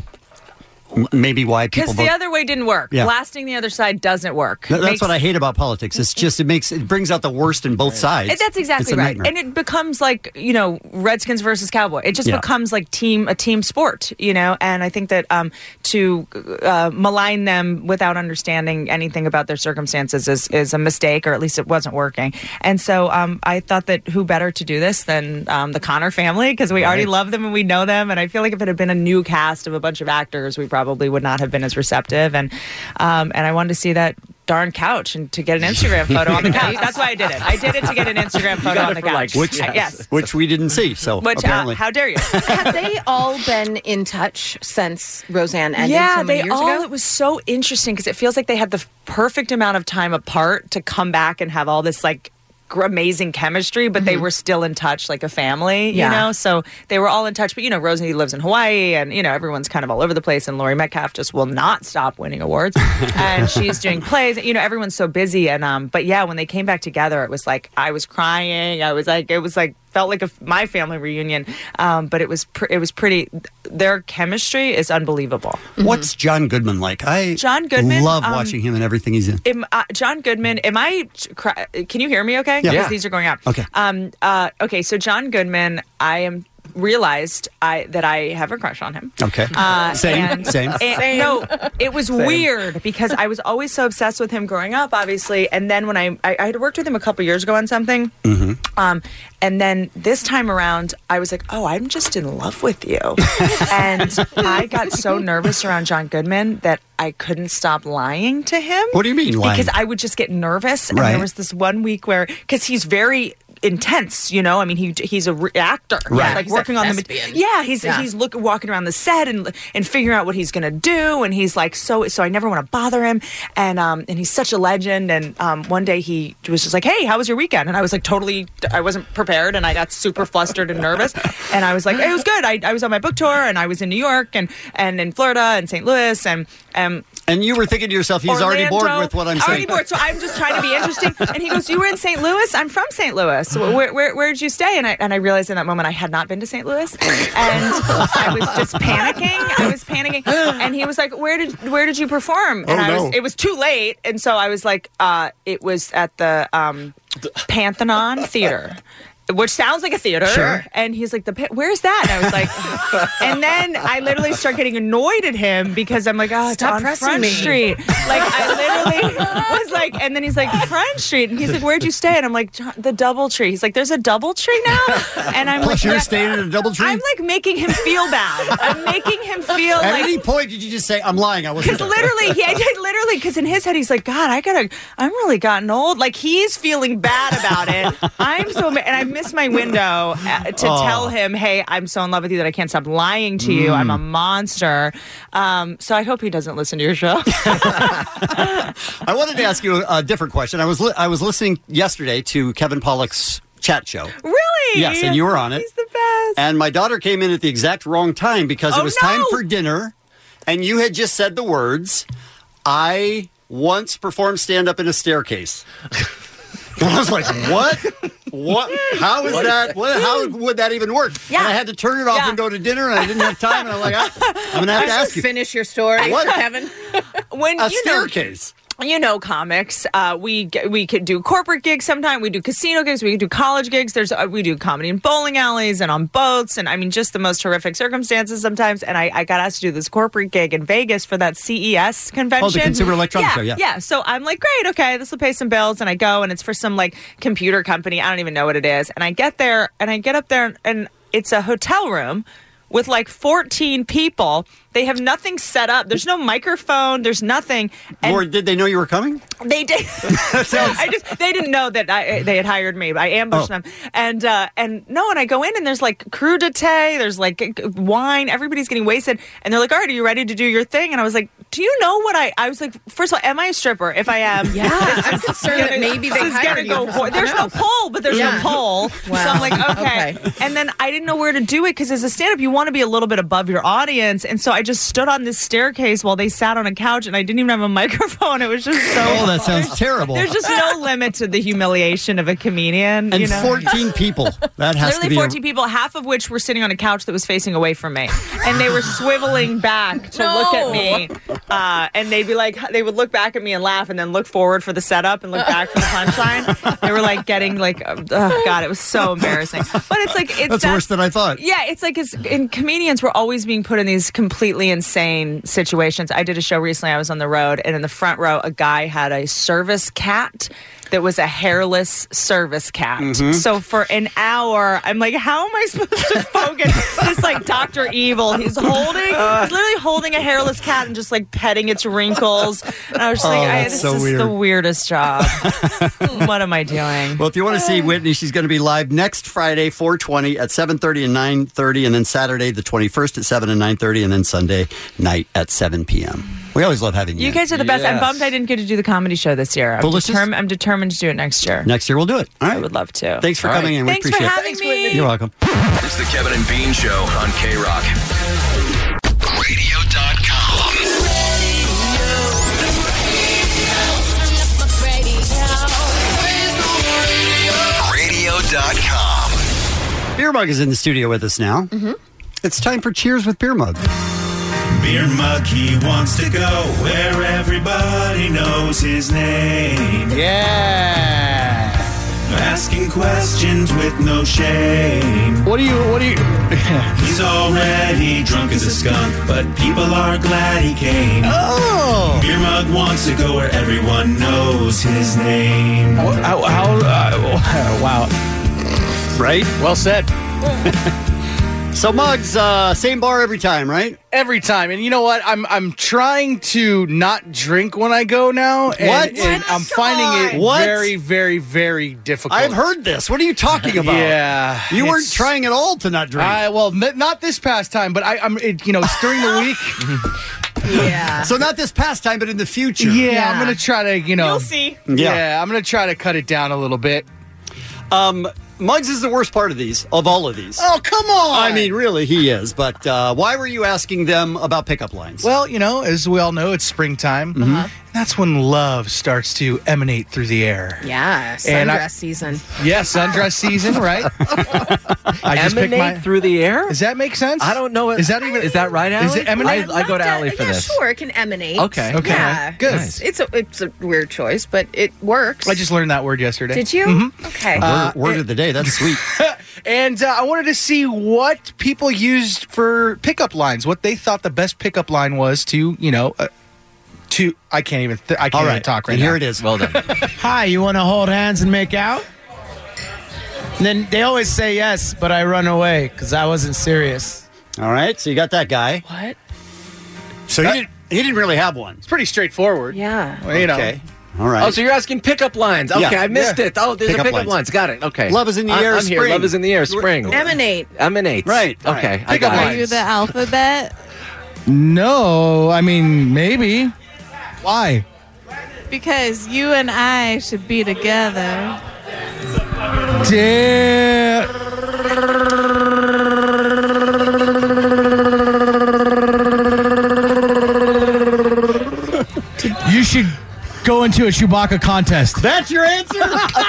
m- maybe why people Because vote. the other way didn't work. Yeah. Blasting the other side doesn't work. Th- That's Makes- what I hate about politics. It's just it makes it brings out the worst in both sides. And that's exactly It's a right. nightmare. And it becomes like, you know, Redskins versus Cowboy. It just Yeah. becomes like team a team sport, you know? And I think that um, to uh, malign them without understanding anything about their circumstances is, is a mistake, or at least it wasn't working. And so um, I thought that who better to do this than um, the Connor family, because we already Right. love them and we know them. And I feel like if it had been a new cast of a bunch of actors, we probably would not have been as receptive. And um, and I wanted to see that darn couch and to get an Instagram photo on the couch. That's why I did it. I did it to get an Instagram photo on the couch. which, Uh, yes. which we didn't see. So Which, uh, apparently, how dare you? Have they all been in touch since Roseanne ended Yeah, so many they years all. ago? It was so interesting because it feels like they had the perfect amount of time apart to come back and have all this like gr- amazing chemistry, but they were still in touch like a family, you Yeah. know? So they were all in touch. But, you know, Rosie lives in Hawaii and, you know, everyone's kind of all over the place. And Laurie Metcalf just will not stop winning awards. And she's doing plays. You know, everyone's so busy. And, um, but yeah, when they came back together, it was like, I was crying. I was like, it was like, felt like a, my family reunion, um, but it was pr- it was pretty. Their chemistry is unbelievable. What's John Goodman like? I John Goodman, love um, watching him and everything he's in. Am, uh, John Goodman, am I? Cry- can you hear me? Okay, Yeah. because Yeah. these are going out. Okay. Um. Uh. Okay. So John Goodman, I am realized I that I have a crush on him. Okay. Uh, Same, and- same. and- Same. No, it was Same. weird because I was always so obsessed with him growing up, obviously. And then when I I, I had worked with him a couple years ago on something. Mm-hmm. Um, and then this time around, I was like, oh, I'm just in love with you. And I got so nervous around John Goodman that I couldn't stop lying to him. What do you mean lying? Because I would just get nervous. And Right. there was this one week where, because he's very intense, you know. I mean, he he's a re- actor. Right. He's like He's a working on the thespian. yeah. He's Yeah. he's look walking around the set and and figuring out what he's gonna do. And he's like so so. I never want to bother him. And um and he's such a legend. And um one day he was just like, hey, how was your weekend? And I was like totally I wasn't prepared and I got super flustered and nervous. And I was like, it was good. I, I was on my book tour and I was in New York and and in Florida and Saint Louis and um. And you were thinking to yourself, he's already bored Orlando. with what I'm Already saying. bored, so I'm just trying to be interesting. And he goes, "You were in Saint Louis? I'm from Saint Louis. So where, where, where did you stay?" And I and I realized in that moment I had not been to Saint Louis, and I was just panicking. I was panicking, and he was like, "Where did where did you perform?" And Oh, I was, no. it was too late, and so I was like, uh, "It was at the um, Pantheon Theater." Which sounds like a theater. Sure. And he's like, "The pa- where's that?" And I was like, and then I literally start getting annoyed at him because I'm like, "Oh, it's Stop on pressing Front me." Street." Like I literally was like, and then he's like, "Front Street," and he's like, "Where'd you stay?" And I'm like, "John, "The DoubleTree." He's like, "There's a DoubleTree now," and I'm Plus, like, you're "Yeah." staying in a DoubleTree? I'm like making him feel bad. I'm making him feel At like. any point, did you just say, I'm lying, I wasn't Because there? literally, he I did literally, because in his head, he's like, God, I gotta, I'm really gotten old. Like, he's feeling bad about it. I'm so, ma- and I missed my window uh, to Oh. tell him, hey, I'm so in love with you that I can't stop lying to you. I'm a monster. Um, so I hope he doesn't listen to your show. I wanted to ask you a, a different question. I was li- I was listening yesterday to Kevin Pollak's chat show. Really? Yes, and you were on it. He's the best. And my daughter came in at the exact wrong time because it Oh, was no! time for dinner, and you had just said the words, I once performed stand-up in a staircase. And I was like, what? What? How is that? What, how would that even work? Yeah. And I had to turn it off Yeah. and go to dinner, and I didn't have time, and I'm like, I, I'm going to have to ask you. Finish your story, What? Kevin. When A you know, staircase. you know, comics. Uh, we get- we could do corporate gigs sometime. We do casino gigs. We could do college gigs. There's uh, we do comedy in bowling alleys and on boats, and I mean just the most horrific circumstances sometimes. And I, I got asked to do this corporate gig in Vegas for that C E S convention. Oh, the Consumer Electronics yeah, Show, yeah. yeah. So I'm like, great, okay, this will pay some bills, and I go, and it's for some like computer company. I don't even know what it is. And I get there, and I get up there, and it's a hotel room with like fourteen people. They have nothing set up. There's no microphone. There's nothing. And Or did they know you were coming? they did. I just they didn't know that I, they had hired me. I ambushed Oh. them, and uh, and no, and I go in and there's like crudité, there's like wine. Everybody's getting wasted, and they're like, "All right, are you ready to do your thing?" And I was like, "Do you know what I?" I was like, first of all, am I a stripper? If I am, Yeah, I'm concerned that maybe they this is hired gonna you go. for hor- something There's no else. pole, but there's Yeah. no pole. Wow. So I'm like, okay. Okay. And then I didn't know where to do it because as a stand-up, you want to be a little bit above your audience, and so I just stood on this staircase while they sat on a couch, and I didn't even have a microphone. It was just so. Oh, that sounds terrible. There's just no limit to the humiliation of a comedian. And you know? fourteen people. That has Literally to be fourteen people, half of which were sitting on a couch that was facing away from me. And they were swiveling back to look at me. Uh, and they'd be like, they would look back at me and laugh and then look forward for the setup and look back for the punchline. They were like getting like, oh God, it was so embarrassing. But it's like, it's That's worse than I thought. Yeah, it's like, it's, in comedians, we're always being put in these completely insane situations. I did a show recently, I was on the road, and in the front row, a guy had a service cat that was a hairless service cat. Mhm. So for an hour, I'm like, how am I supposed to focus? This like Doctor Evil. He's holding, he's literally holding a hairless cat and just like petting its wrinkles. And I was just Oh, like, I, that's this so is weird. the weirdest job. What am I doing? Well, if you want to see Whitney, she's going to be live next Friday, four twenty at seven thirty and nine thirty, and then Saturday, the twenty-first at seven and nine thirty, and then Sunday night at seven p.m. We always love having you. You guys are the best. I'm Yes. bummed I didn't get to do the comedy show this year. I'm, Delicious. determ- I'm determined to do it next year. Next year we'll do it. All right. I would love to. Thanks for All coming right. in. We Thanks appreciate for it. having me. You're welcome. It's the Kevin and Bean Show on K Rock. Radio dot com. Radio dot com. Mug is in the studio with us now. Mm-hmm. It's time for Cheers with Beer Mug. Beer Mug, he wants to go where everybody knows his name. Yeah. Asking questions with no shame. What do you, what do you... He's already drunk as a skunk, but people are glad he came. Oh! Beer Mug wants to go where everyone knows his name. How, how uh, wow. Right? Well said. So Muggs, uh, same bar every time, right? Every time. And you know what? I'm I'm trying to not drink when I go now. And, What? and I'm finding it What? very, very, very difficult. I've heard this. What are you talking about? Yeah. You weren't it's- trying at all to not drink. I, well, n- not this past time, but I, I'm, it, you know, it's during the week. Yeah. So not this past time, but in the future. Yeah, Yeah. I'm going to try to, you know. You'll see. Yeah, Yeah. I'm going to try to cut it down a little bit. Um, Muggs is the worst part of these, of all of these. Oh, come on. I mean, really, he is. But uh, why were you asking them about pickup lines? Well, you know, as we all know, it's springtime. Mm-hmm. And that's when love starts to emanate through the air. Yeah, And I- sundress season. Yeah, sundress season, right? I just picked Emanate my- through the air? Does that make sense? I don't know. It, Is that even? Is that right, Allie? Is it emanate? I, I go to Allie for yeah, this. sure, it can emanate. Okay. Okay. Yeah, Good. It's, it's a it's a weird choice, but it works. I just learned that word yesterday. Did you? Mhm. Okay. Uh, word, word of the day. That's sweet. And uh, I wanted to see what people used for pickup lines, what they thought the best pickup line was to, you know, uh, to I can't even th- I can't All even right. talk right and now. here it is. Well done. Hi, you want to hold hands and make out? And then they always say yes, but I run away because I wasn't serious. All right. So you got that guy. What? So he didn't. He didn't really have one. It's pretty straightforward. Yeah. Well, you know. Okay. All right. Oh, so you're asking pickup lines. Okay, Yeah. I missed Yeah. it. Oh, there's Pickup a pickup lines. lines. Got it. Okay. Love is in the I'm, air, I'm here. spring. Love is in the air. Spring. Emanate. Emanates. Right. All Okay. right. I Pickup got lines. it. Are you the alphabet? No, I mean maybe. Why? Because you and I should be together. Damn. You should go into a Chewbacca contest. That's your answer?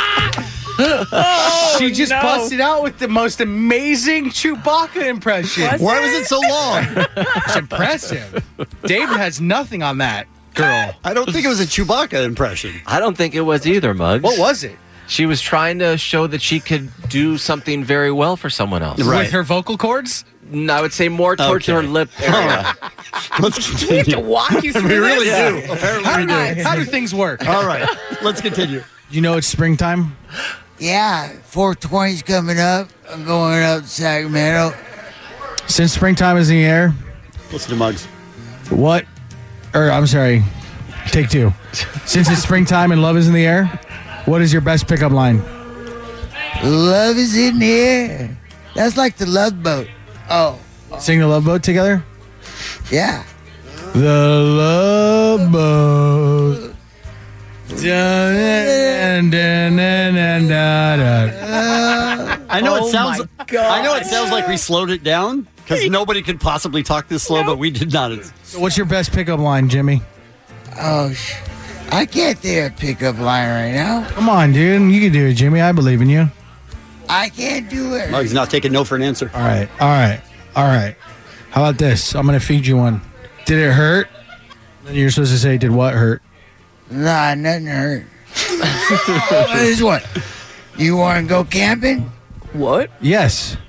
She just no. busted out with the most amazing Chewbacca impression. Why was it so long? It's impressive. David has nothing on that girl. I don't think it was a Chewbacca impression. I don't think it was either, Muggs. What was it? She was trying to show that she could do something very well for someone else. Right. With her vocal cords? No, I would say more towards Okay. her lip area. Let's continue. We have to walk you through We really this. do. Apparently How we do, do. how do things work? All right. Let's continue. You know it's springtime? Yeah, four twenty's coming up. I'm going up to Sacramento. Since springtime is in the air, Listen to Muggs. what? Or I'm sorry, take two. Since it's springtime and love is in the air, what is your best pickup line? Love is in the air. That's like the Love Boat. Oh, Sing the Love Boat together? yeah. The Love Boat. Dun, dun, dun, dun, dun, dun, dun. I know Oh it sounds. my God. I know it sounds like we slowed it down because nobody could possibly talk this slow, but we did not. It's, So what's your best pickup line, Jimmy? Oh, sh- I can't think of a pickup line right now. Come on, dude. You can do it, Jimmy. I believe in you. I can't do it. Muggs not taking no for an answer. All right. All right. All right. How about this? I'm going to feed you one. Did it hurt? Then you're supposed to say, did what hurt? Nah, nothing hurt. This one. You want to go camping? What? Yes.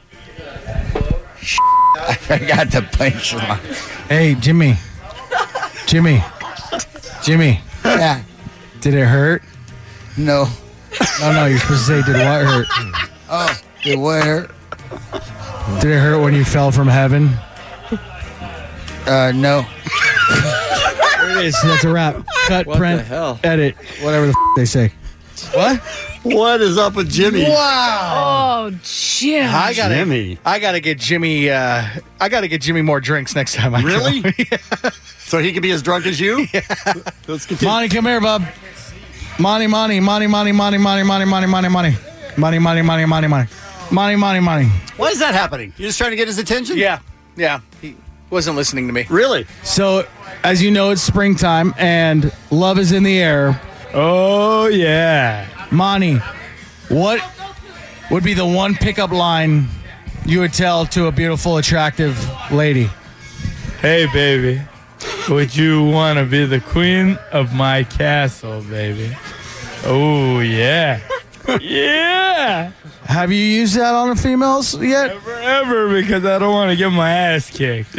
I forgot the punchline. Hey, Jimmy. Jimmy. Jimmy. Yeah. Did it hurt? No. No, no. You're supposed to say, did what hurt? Oh, did what hurt? Did it hurt when you fell from heaven? Uh, no. There it is. That's a wrap. Cut, What print, the hell? edit, whatever the f- they say. What? What is up with Jimmy? Wow. Oh, Jim. I gotta, Jimmy. I gotta get Jimmy. Uh, I gotta get Jimmy more drinks next time. I Really? go. So he can be as drunk as you? Yeah. Let's continue. Monty, come here, bub. Monty, Monty, Monty, Monty, Monty, Monty, Monty, Monty, Monty, Monty, Monty, Monty, Monty, Monty, Monty, Monty, Monty, Monty. Why is that happening? You're just trying to get his attention? Yeah, yeah. He wasn't listening to me. Really? So, as you know, it's springtime and love is in the air. Oh yeah, Monty. What would be the one pickup line you would tell to a beautiful, attractive lady? Hey, baby, would you want to be the queen of my castle, baby? Oh, yeah. Yeah. Have you used that on the females yet? Never, ever, because I don't want to get my ass kicked.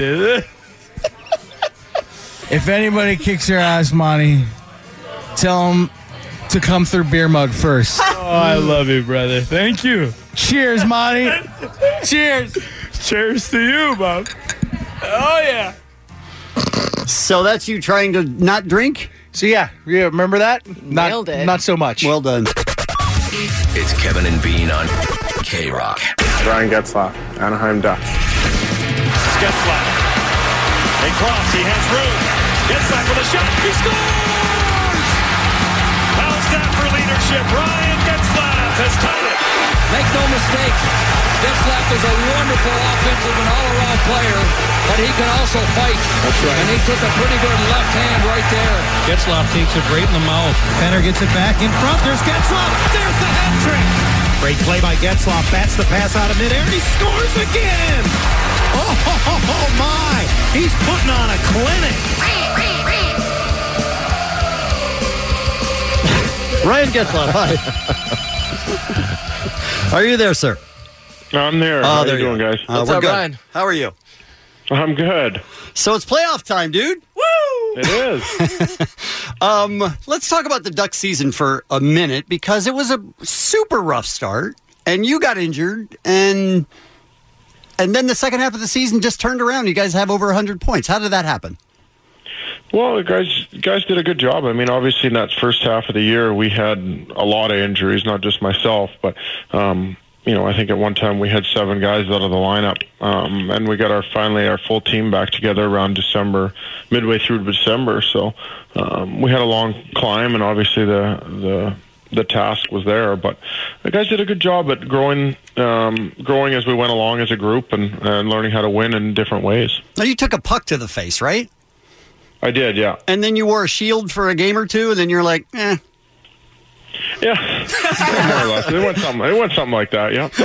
If anybody kicks your ass, Monty, tell them to come through Beer Mug first. Oh, I love you, brother. Thank you. Cheers, Monty. Cheers. Cheers to you, Bob. Oh, yeah. So that's you trying to not drink? So, yeah, yeah remember that? Not, Nailed it. Not so much. Well done. It's Kevin and Bean on K-Rock. Ryan Getzlaf, Anaheim Ducks. Getzlaf. They cross. He has room. Getzlaf with a shot. He scores! How's that for leadership? Ryan Getzlaf has tied it. Make no mistake, Getzlaf is a wonderful offensive and all-around player, but he can also fight. That's right. And he took a pretty good left hand right there. Getzlaf takes it right in the mouth. Penner gets it back in front. There's Getzlaf. There's the hat trick. Great play by Getzlaf. Bats the pass out of midair, and he scores again. Oh, ho, ho, ho, my. He's putting on a clinic. Ryan Getzlaf, hi. Are you there, sir? I'm there. Oh, How there you you doing, are. guys? Uh, we're good. How are you? I'm good. So it's playoff time, dude. Woo! It is. um, let's talk about the Duck season for a minute because it was a super rough start, and you got injured, and and then the second half of the season just turned around. You guys have over one hundred points. How did that happen? Well, the guys, guys did a good job. I mean, obviously, in that first half of the year, we had a lot of injuries, not just myself, but, um, you know, I think at one time we had seven guys out of the lineup, um, and we got our finally our full team back together around December, midway through December. So um, we had a long climb, and obviously the the the task was there. But the guys did a good job at growing, um, growing as we went along as a group, and, and learning how to win in different ways. Now, you took a puck to the face, right? I did, yeah. And then you wore a shield for a game or two, and then you're like, eh. Yeah, more or less. It went something. It went something like that. Yeah.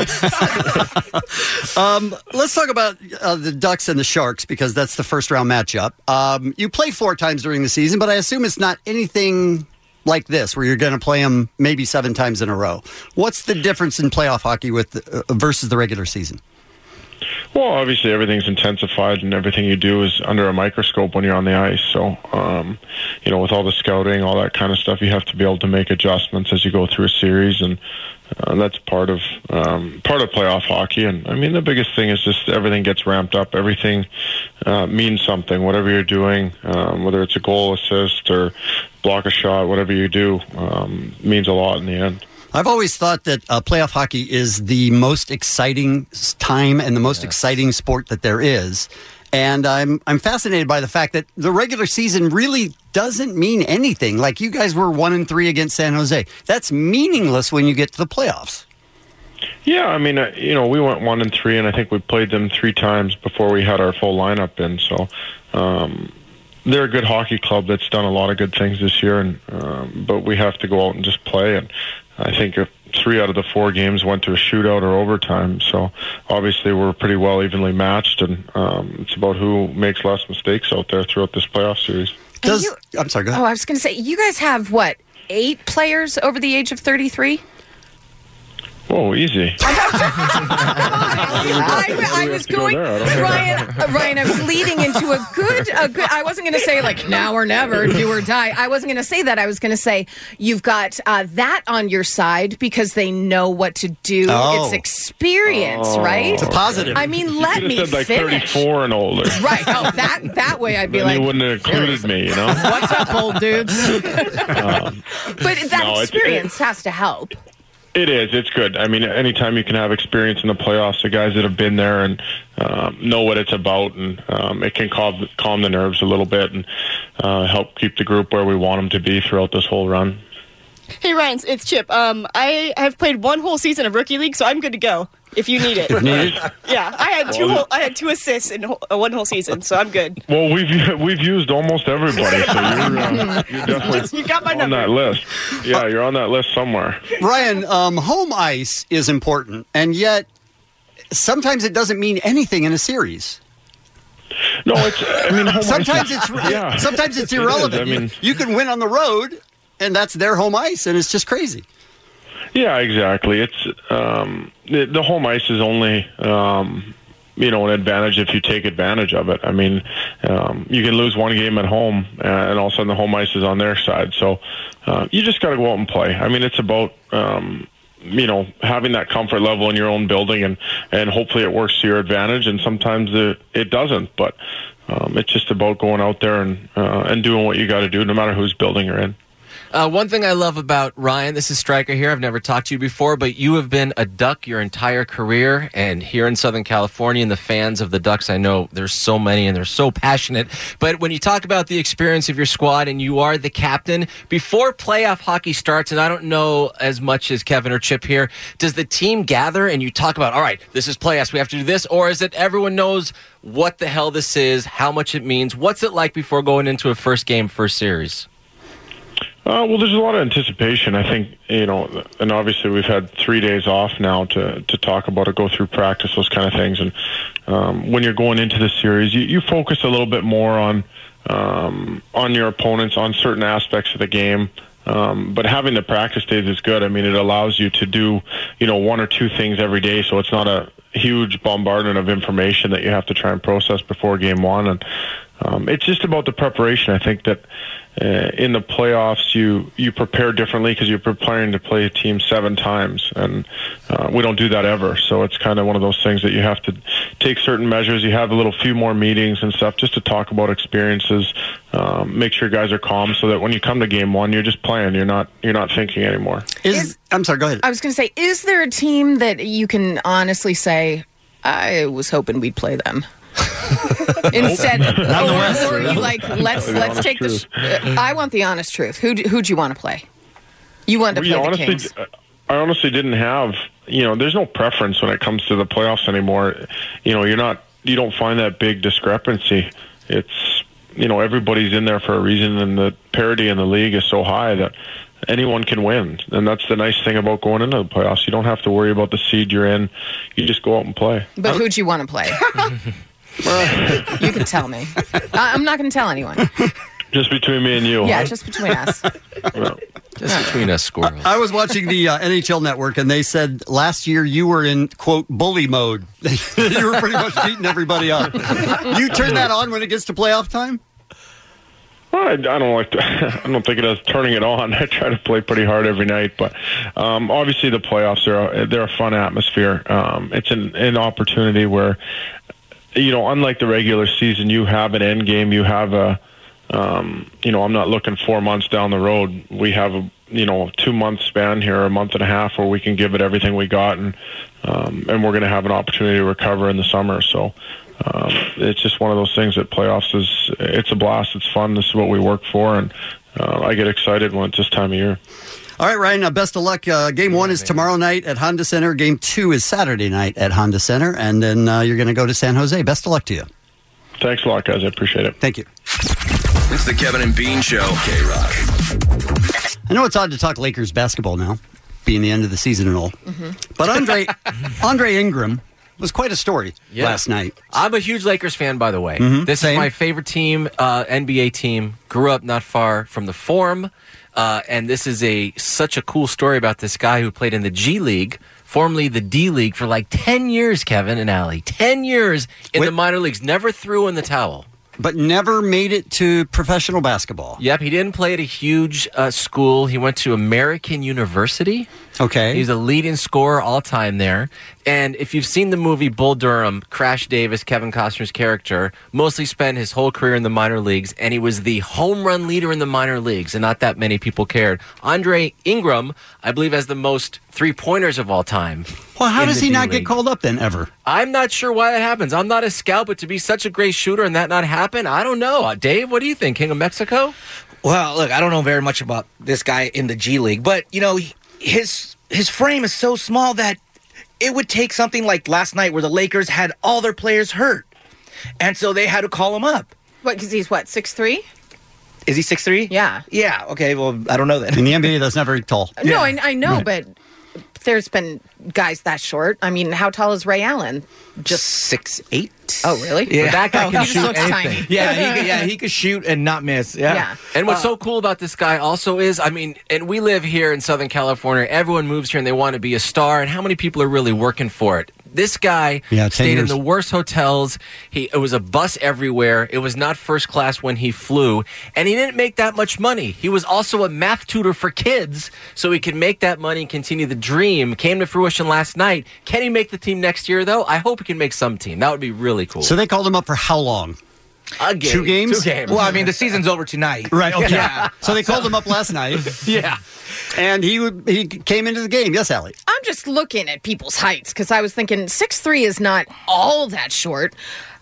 um, let's talk about uh, the Ducks and the Sharks because that's the first round matchup. Um, you play four times during the season, but I assume it's not anything like this where you're going to play them maybe seven times in a row. What's the difference in playoff hockey with the, uh, versus the regular season? Well, obviously everything's intensified and everything you do is under a microscope when you're on the ice. So, um, you know, with all the scouting, all that kind of stuff, you have to be able to make adjustments as you go through a series, and uh, that's part of um, part of playoff hockey. And I mean, the biggest thing is just everything gets ramped up. Everything uh, means something. Whatever you're doing, um, whether it's a goal, assist, or block a shot, whatever you do, um, means a lot in the end. I've always thought that uh, playoff hockey is the most exciting time and the most yes. exciting sport that there is. And I'm I'm fascinated by the fact that the regular season really doesn't mean anything. Like you guys were one and three against San Jose. That's meaningless when you get to the playoffs. Yeah, I mean, uh, you know, we went one and three, and I think we played them three times before we had our full lineup in. So um, they're a good hockey club that's done a lot of good things this year. And um, but we have to go out and just play. And I think if three out of the four games went to a shootout or overtime. So obviously we're pretty well evenly matched, and um, it's about who makes less mistakes out there throughout this playoff series. Does you, I'm sorry, go ahead. Oh, I was going to say, you guys have, what, eight players over the age of thirty-three? Whoa, easy. I, I was going, Ryan, uh, Ryan, I was leading into a good, a good, I wasn't going to say like now or never, do or die. I wasn't going to say that. I was going to say you've got uh, that on your side because they know what to do. Oh. It's experience, Oh. right? It's a positive. I mean, let you me said like finish. thirty-four and older. Right. Oh, that, that way I'd be then like, you wouldn't have included me, you know? what's up, old dudes? Um, But that no, it's- experience has to help. It is. It's good. I mean, anytime you can have experience in the playoffs, the guys that have been there and um, know what it's about, and um, it can calm, calm the nerves a little bit and uh, help keep the group where we want them to be throughout this whole run. Hey, Ryan, it's Chip. Um, I have played one whole season of Rookie League, so I'm good to go if you need it. Need it? Yeah, I had two. Well, Whole, I had two assists in whole, uh, one whole season, so I'm good. Well, we've we've used almost everybody, so you're, uh, you're definitely You got my on number. that list. Yeah, you're on that list somewhere. Ryan, um, home ice is important, and yet sometimes it doesn't mean anything in a series. No, it's. I mean, home sometimes ice it's is, yeah. sometimes it's It is. irrelevant. I mean, you can win on the road, and that's their home ice, and it's just crazy. Yeah, exactly. It's um, the, the home ice is only um, you know an advantage if you take advantage of it. I mean, um, you can lose one game at home, uh, and all of a sudden the home ice is on their side. So uh, you just got to go out and play. I mean, it's about um, you know having that comfort level in your own building, and and hopefully it works to your advantage. And sometimes it it doesn't, but um, it's just about going out there and uh, and doing what you got to do, no matter whose building you're in. Uh, one thing I love about Ryan, this is Stryker here. I've never talked to you before, but you have been a Duck your entire career. And here in Southern California, and the fans of the Ducks, I know there's so many and they're so passionate. But when you talk about the experience of your squad and you are the captain, before playoff hockey starts, and I don't know as much as Kevin or Chip here, does the team gather and you talk about, all right, this is playoffs, we have to do this? Or is it everyone knows what the hell this is, how much it means? What's it like before going into a first game, first series? Uh, well, there's a lot of anticipation. I think, you know, and obviously we've had three days off now to, to talk about it, go through practice, those kind of things. And um, when you're going into the series, you, you focus a little bit more on um, on your opponents, on certain aspects of the game. Um, but having the practice days is good. I mean, it allows you to do, you know, one or two things every day, so it's not a huge bombardment of information that you have to try and process before game one. And um, it's just about the preparation. I think that uh, in the playoffs, you you prepare differently because you're preparing to play a team seven times, and uh, we don't do that ever. So it's kind of one of those things that you have to take certain measures. You have a little few more meetings and stuff just to talk about experiences, um, make sure guys are calm, so that when you come to game one, you're just playing. You're not you're not thinking anymore. Is I'm sorry. Go ahead. I was going to say, is there a team that you can honestly say, I was hoping we'd play them? Instead, Not the West. or, or you like, let's The let's honest take this. truth. Uh, I want the honest truth. Who who'd you want to play? You wanted to We play the honestly, Kings. I honestly didn't have, you know, there's no preference when it comes to the playoffs anymore. You know, you're not, you don't find that big discrepancy. It's, you know, everybody's in there for a reason, and the parity in the league is so high that anyone can win. And that's the nice thing about going into the playoffs. You don't have to worry about the seed you're in. You just go out and play. But who'd you want to play? You can tell me. I- I'm not going to tell anyone. Just between me and you. Yeah, huh? just between us. Just between us squirrels. I was watching the uh, N H L Network, and they said last year you were in, quote, bully mode. You were pretty much beating everybody up. You turn that on when it gets to playoff time? Well, I, I don't like to, I don't think it is turning it on. I try to play pretty hard every night, but um, obviously the playoffs are a, they're a fun atmosphere. Um, it's an, an opportunity where, you know, unlike the regular season, you have an end game. You have a, um, you know, I'm not looking four months down the road. We have a, you know, two month span here, a month and a half, where we can give it everything we got, and um, and we're going to have an opportunity to recover in the summer. So. Um, it's just one of those things that playoffs is, it's a blast. It's fun. This is what we work for. And uh, I get excited when it's this time of year. All right, Ryan, uh, best of luck. Uh, game one is tomorrow night at Honda Center. Game two is Saturday night at Honda Center. And then uh, you're going to go to San Jose. Best of luck to you. Thanks a lot, guys. I appreciate it. Thank you. It's the Kevin and Bean Show. K-Rock. I know it's odd to talk Lakers basketball now, being the end of the season and all. Mm-hmm. But Andre, Andre Ingram was quite a story Yeah. last night. I'm a huge Lakers fan, by the way. Mhm, This same. is my favorite team, uh, N B A team. Grew up not far from the Forum, uh, and this is a such a cool story about this guy who played in the G League, formerly the D League, for like ten years. Kevin and Allie, ten years in Wait. the minor leagues, never threw in the towel. But never made it to professional basketball. Yep, he didn't play at a huge uh, school. He went to American University. Okay. He's a leading scorer all time there. And if you've seen the movie Bull Durham, Crash Davis, Kevin Costner's character, mostly spent his whole career in the minor leagues, and he was the home run leader in the minor leagues, and not that many people cared. Andre Ingram, I believe, has the most three-pointers of all time. Well, how in does the he not D-League. get called up then, ever? I'm not sure why that happens. I'm not a scout, but to be such a great shooter and that not happen, I don't know. Uh, Dave, what do you think? King of Mexico? Well, look, I don't know very much about this guy in the G League, but, you know, his his frame is so small that it would take something like last night where the Lakers had all their players hurt, and so they had to call him up. What, because he's what, six three? Is he six three? Yeah. Yeah, okay, well, I don't know that. In the N B A, that's not very tall. No, I, I know, Right. but there's been guys that short. I mean, how tall is Ray Allen? Just six eight. Oh, really? Yeah, But that guy Oh, can he shoot looks anything. tiny. Yeah, he could, yeah, he could shoot and not miss. Yeah. Yeah. And what's Uh, so cool about this guy also is, I mean, and we live here in Southern California. Everyone moves here and they want to be a star. And how many people are really working for it? This guy Yeah, ten stayed years. in the worst hotels. He it was a bus everywhere. It was not first class when he flew, and he didn't make that much money. He was also a math tutor for kids, so he could make that money and continue the dream. Came to fruition last night. Can he make the team next year though? I hope he can make some team. That would be really cool. So they called him up for how long? A game. Two games? Two games. Well, I mean, the season's over tonight. Right. Okay. Yeah. So they called him up last night. Yeah. And he would, he came into the game. Yes, Allie. I'm just looking at people's heights because I was thinking six three is not all that short.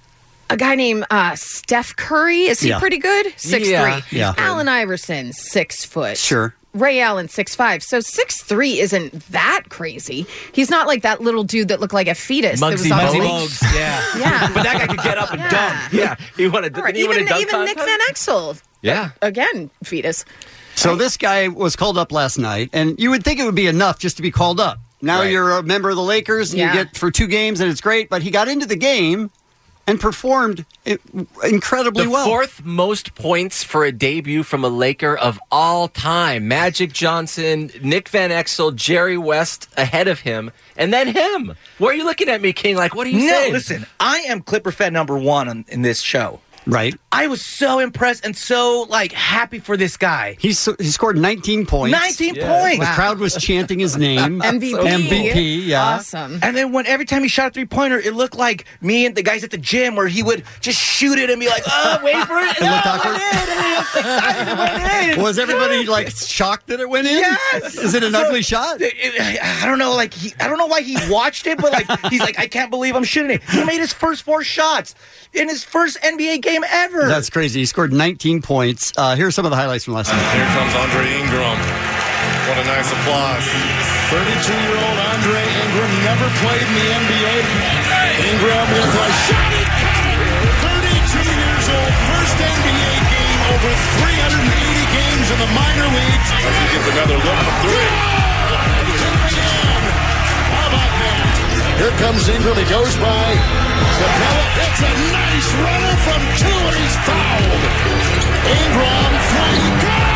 A guy named uh, Steph Curry, is he Yeah. pretty good? six three. Yeah. Yeah. Allen Iverson, six foot. Sure. Ray Allen, six five. So six three isn't that crazy. He's not like that little dude that looked like a fetus. that Muggsy was on the Bogues. league. Bogues, yeah. Yeah. But that guy could get up and Yeah. dunk. Yeah. He wanted. All right. Didn't he win Even, a dunk even Nick contest? Van Exel, Yeah. again, fetus. So this guy was called up last night, and you would think it would be enough just to be called up. Now Right. you're a member of the Lakers, and Yeah. you get for two games, and it's great. But he got into the game and performed i- incredibly The well. fourth most points for a debut from a Laker of all time. Magic Johnson, Nick Van Exel, Jerry West ahead of him, and then him. Why are you looking at me, King? Like, what are you No, saying? listen, I am Clipper fan number one on, in this show. Right. I was so impressed and so like happy for this guy. He so, he scored nineteen points. nineteen points. The crowd was chanting his name. M V P. M V P. Yeah. Awesome. And then when every time he shot a three pointer, it looked like me and the guys at the gym where he would just shoot it and be like, "Oh, wait for it!" And It looked oh, awkward. it went in, and he was excited it went in. Was everybody like shocked that it went in? Yes. Is it an So, ugly shot? It- it- I don't know. Like he, I don't know why he watched it, but like he's like, I can't believe I'm shooting it. He made his first four shots in his first N B A game ever. That's crazy. He scored nineteen points. Uh, here's some of the highlights from last night. Here comes Andre Ingram. What a nice applause. thirty-two-year-old Andre Ingram never played in the N B A. Ingram with a shot at thirty-two years old, first N B A game, over three hundred eighty games in the minor leagues. As he gets another look for three. How about that? Here comes Ingram. He goes by Capella. It's a nice runner from two, and he's fouled. Ingram three. Good!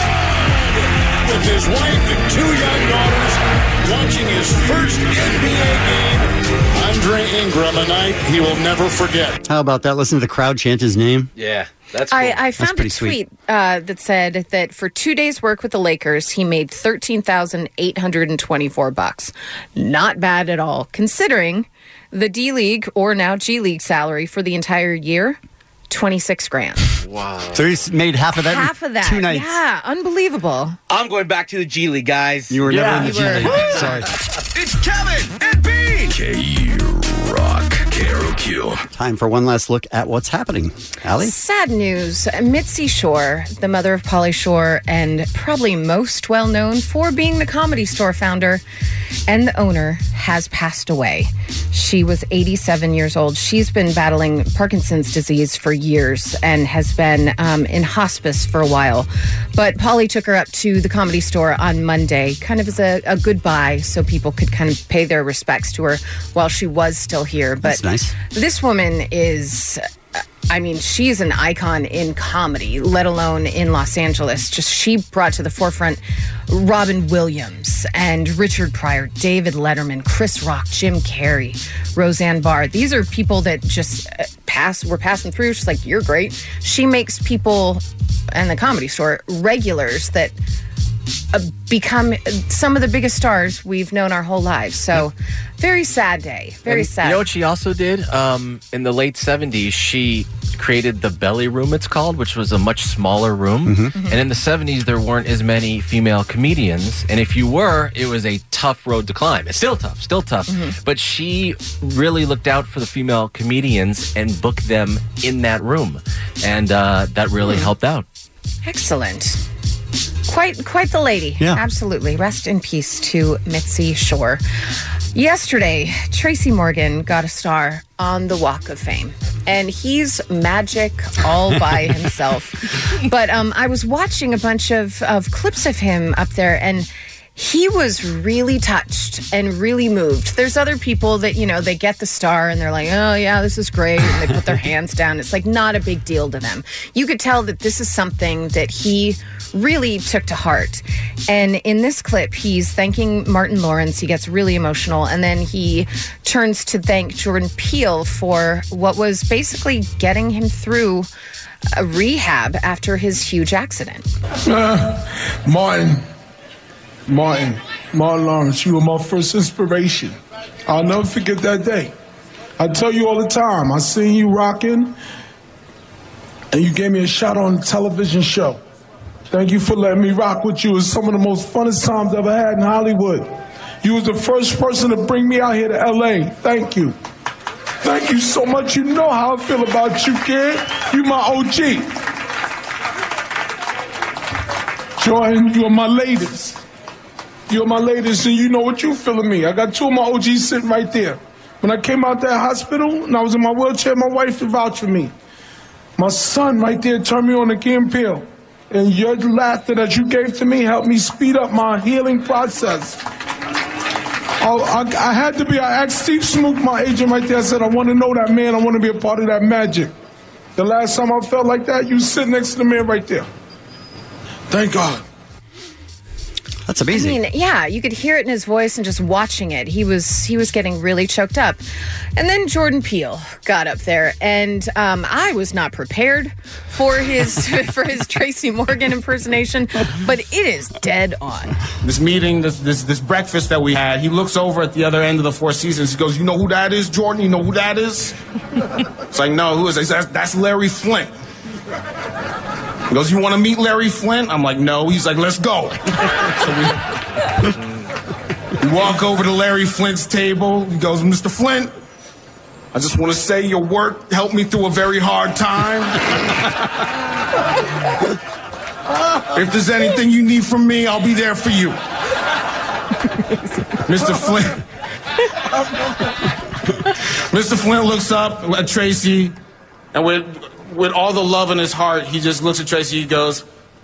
With his wife and two young daughters watching his first N B A game. Andre Ingram, a night he will never forget. How about that? Listen to the crowd chant his name. Yeah, that's cool. I, I found a pretty tweet sweet. uh, that said that for two days' work with the Lakers, he made thirteen thousand eight hundred and twenty-four bucks. Not bad at all, considering the D League or now G League salary for the entire year, twenty-six grand. Wow. So he's made half of that. in Half of that. Two nights. Yeah, unbelievable. I'm going back to the G League, guys. You were Yeah. never in the G You were. League. Sorry. It's Kevin and Bean. K-Rock. K R O Q. Time for one last look at what's happening. Allie? Sad news. Mitzi Shore, the mother of Pauly Shore, and probably most well known for being the Comedy Store founder and the owner, has passed away. She was eighty-seven years old. She's been battling Parkinson's disease for years and has been um, in hospice for a while. But Pauly took her up to the Comedy Store on Monday, kind of as a, a goodbye, so people could kind of pay their respects to her while she was still here. But That's nice. this woman is, I mean, she's an icon in comedy, let alone in Los Angeles. Just she brought to the forefront Robin Williams and Richard Pryor, David Letterman, Chris Rock, Jim Carrey, Roseanne Barr. These are people that just uh, pass, we're passing through. She's like, you're great. She makes people and the Comedy Store regulars that uh, become some of the biggest stars we've known our whole lives. So very sad day. Very And sad. You know what she also did? Um, in the late seventies, she created the Belly Room, it's called, which was a much smaller room. Mm-hmm. And in the seventies, there weren't as many female comedians. And if you were, it was a tough road to climb. It's still tough, still tough. Mm-hmm. But she really looked out for the female comedians and booked them in that room. And uh, that really Mm-hmm. helped out. Excellent. Quite quite the lady. Yeah. Absolutely. Rest in peace to Mitzi Shore. Yesterday, Tracy Morgan got a star on the Walk of Fame. And he's magic all by himself. But um, I was watching a bunch of, of clips of him up there, and he was really touched and really moved. There's other people that, you know, they get the star and they're like, oh, yeah, this is great. And they put their hands down. It's like not a big deal to them. You could tell that this is something that he really took to heart. And in this clip, he's thanking Martin Lawrence. He gets really emotional. And then he turns to thank Jordan Peele for what was basically getting him through a rehab after his huge accident. Uh, Martin. Martin, Martin Lawrence, you were my first inspiration. I'll never forget that day. I tell you all the time, I seen you rocking, and you gave me a shot on a television show. Thank you for letting me rock with you. It's some of the most funnest times I've ever had in Hollywood. You was the first person to bring me out here to L A. Thank you. Thank you so much. You know how I feel about you, kid. You my O G. Jordan, you are my latest. You're my latest, and you know what you feel of me. I got two of my O Gs sitting right there. When I came out that hospital and I was in my wheelchair, my wife would vouch for me. My son right there turned me on to Key and Peele. And your laughter that you gave to me helped me speed up my healing process. I, I, I had to be, I asked Steve Smook, my agent right there, I said, I want to know that man, I want to be a part of that magic. The last time I felt like that, you sit next to the man right there. Thank God. That's amazing. I mean, yeah, you could hear it in his voice and just watching it. He was he was getting really choked up. And then Jordan Peele got up there, and um, I was not prepared for his for his Tracy Morgan impersonation, but it is dead on. This meeting, this, this this breakfast that we had, he looks over at the other end of the Four Seasons. He goes, "You know who that is, Jordan? You know who that is?" It's like, "No, who is it?" He says, "That's Larry Flint." He goes, "You want to meet Larry Flint?" I'm like, "No." He's like, "Let's go." So we, we walk over to Larry Flint's table. He goes, "Mister Flint, I just want to say your work helped me through a very hard time. If there's anything you need from me, I'll be there for you." Mister Flint. Mister Flint looks up at Tracy, and with with all the love in his heart, he just looks at Tracy. He goes,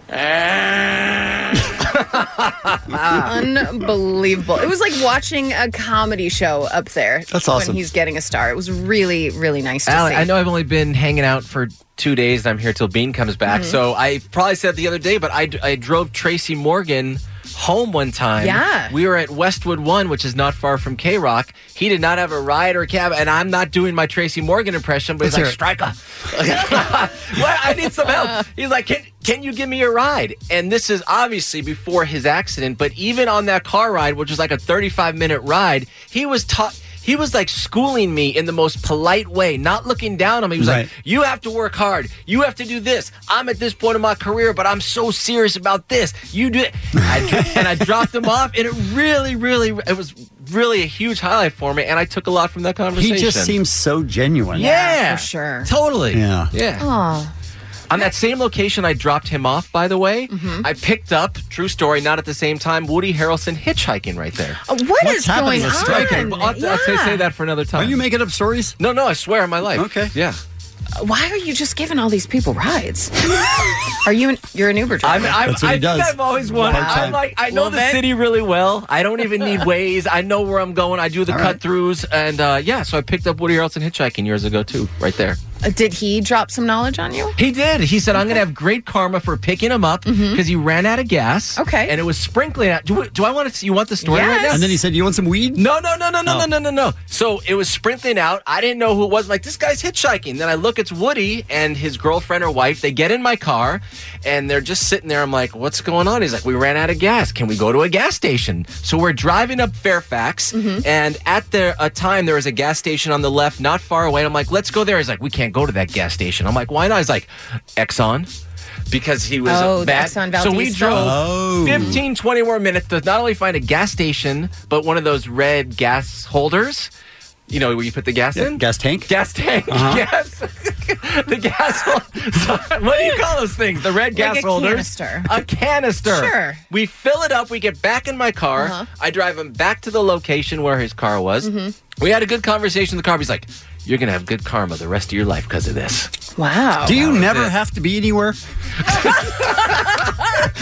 Unbelievable. It was like watching a comedy show up there. That's awesome. When he's getting a star. It was really, really nice to Allie, see. I know I've only been hanging out for two days and I'm here till Bean comes back. Mhm. So I probably said the other day, but I, I drove Tracy Morgan home one time. Yeah. We were at Westwood One, which is not far from K-Rock. He did not have a ride or a cab, and I'm not doing my Tracy Morgan impression, but he's Let's like, hear Striker. Well, I need some help. He's like, can, can you give me a ride? And this is obviously before his accident, but even on that car ride, which was like a thirty-five minute ride, he was taught. He was like schooling me in the most polite way, not looking down on me. He was Right. like, you have to work hard. You have to do this. I'm at this point in my career, but I'm so serious about this. You do it. I, dro- and I dropped him off, and it really, really, it was really a huge highlight for me, and I took a lot from that conversation. He just seems so genuine. Yeah, for sure. Totally. Yeah. Yeah. Oh. On that same location I dropped him off, by the way, Mhm. I picked up, true story, not at the same time, Woody Harrelson hitchhiking right there. Uh, what is going on? Okay, but I'll, I'll say, say that for another time. Are you making up stories? No, no, I swear on my life. Okay. Yeah. Why are you just giving all these people rides? Are you an, you're an Uber driver? I'm, I'm, That's what I he does. think I've always wanted. Part-time. I'm like, I know Love the it. city really well. I don't even need Waze. I know where I'm going. I do the All cut right. throughs, and uh, yeah, so I picked up Woody Harrelson hitchhiking years ago too, right there. Uh, Did he drop some knowledge on you? He did. He said, I'm going to have great karma for picking him up because he ran out of gas. Mm-hmm. Okay. And it was sprinkling out. Do, we- do I want to see? You want the story right Yes. now? And then he said, "You want some weed?" No, no, no, no, no, Oh. no, no, no, no. So it was sprinkling out. I didn't know who it was. I'm like, this guy's hitchhiking. Then I look, it's Woody and his girlfriend or wife. They get in my car and they're just sitting there. I'm like, what's going on? He's like, we ran out of gas. Can we go to a gas station? So we're driving up Fairfax, and at the a time there was a gas station on the left, not far away. I'm like, let's go there. He's like, we can't go to that gas station. I'm like, why not? He's like, Exxon. Because he was Oh, the bad. Exxon So we Valdez drove Oh. fifteen, twenty more minutes to not only find a gas station, but one of those red gas holders. You know, where you put the gas Yeah, in? gas tank. Gas tank. Uh-huh. Yes. The gas holder. What do you call those things? The red gas Like a holders? canister. A canister. Sure. We fill it up. We get back in my car. Uh-huh. I drive him back to the location where his car was. Mm-hmm. We had a good conversation in the car. He's like, you're going to have good karma the rest of your life because of this. Wow. Do you That was never it. have to be anywhere?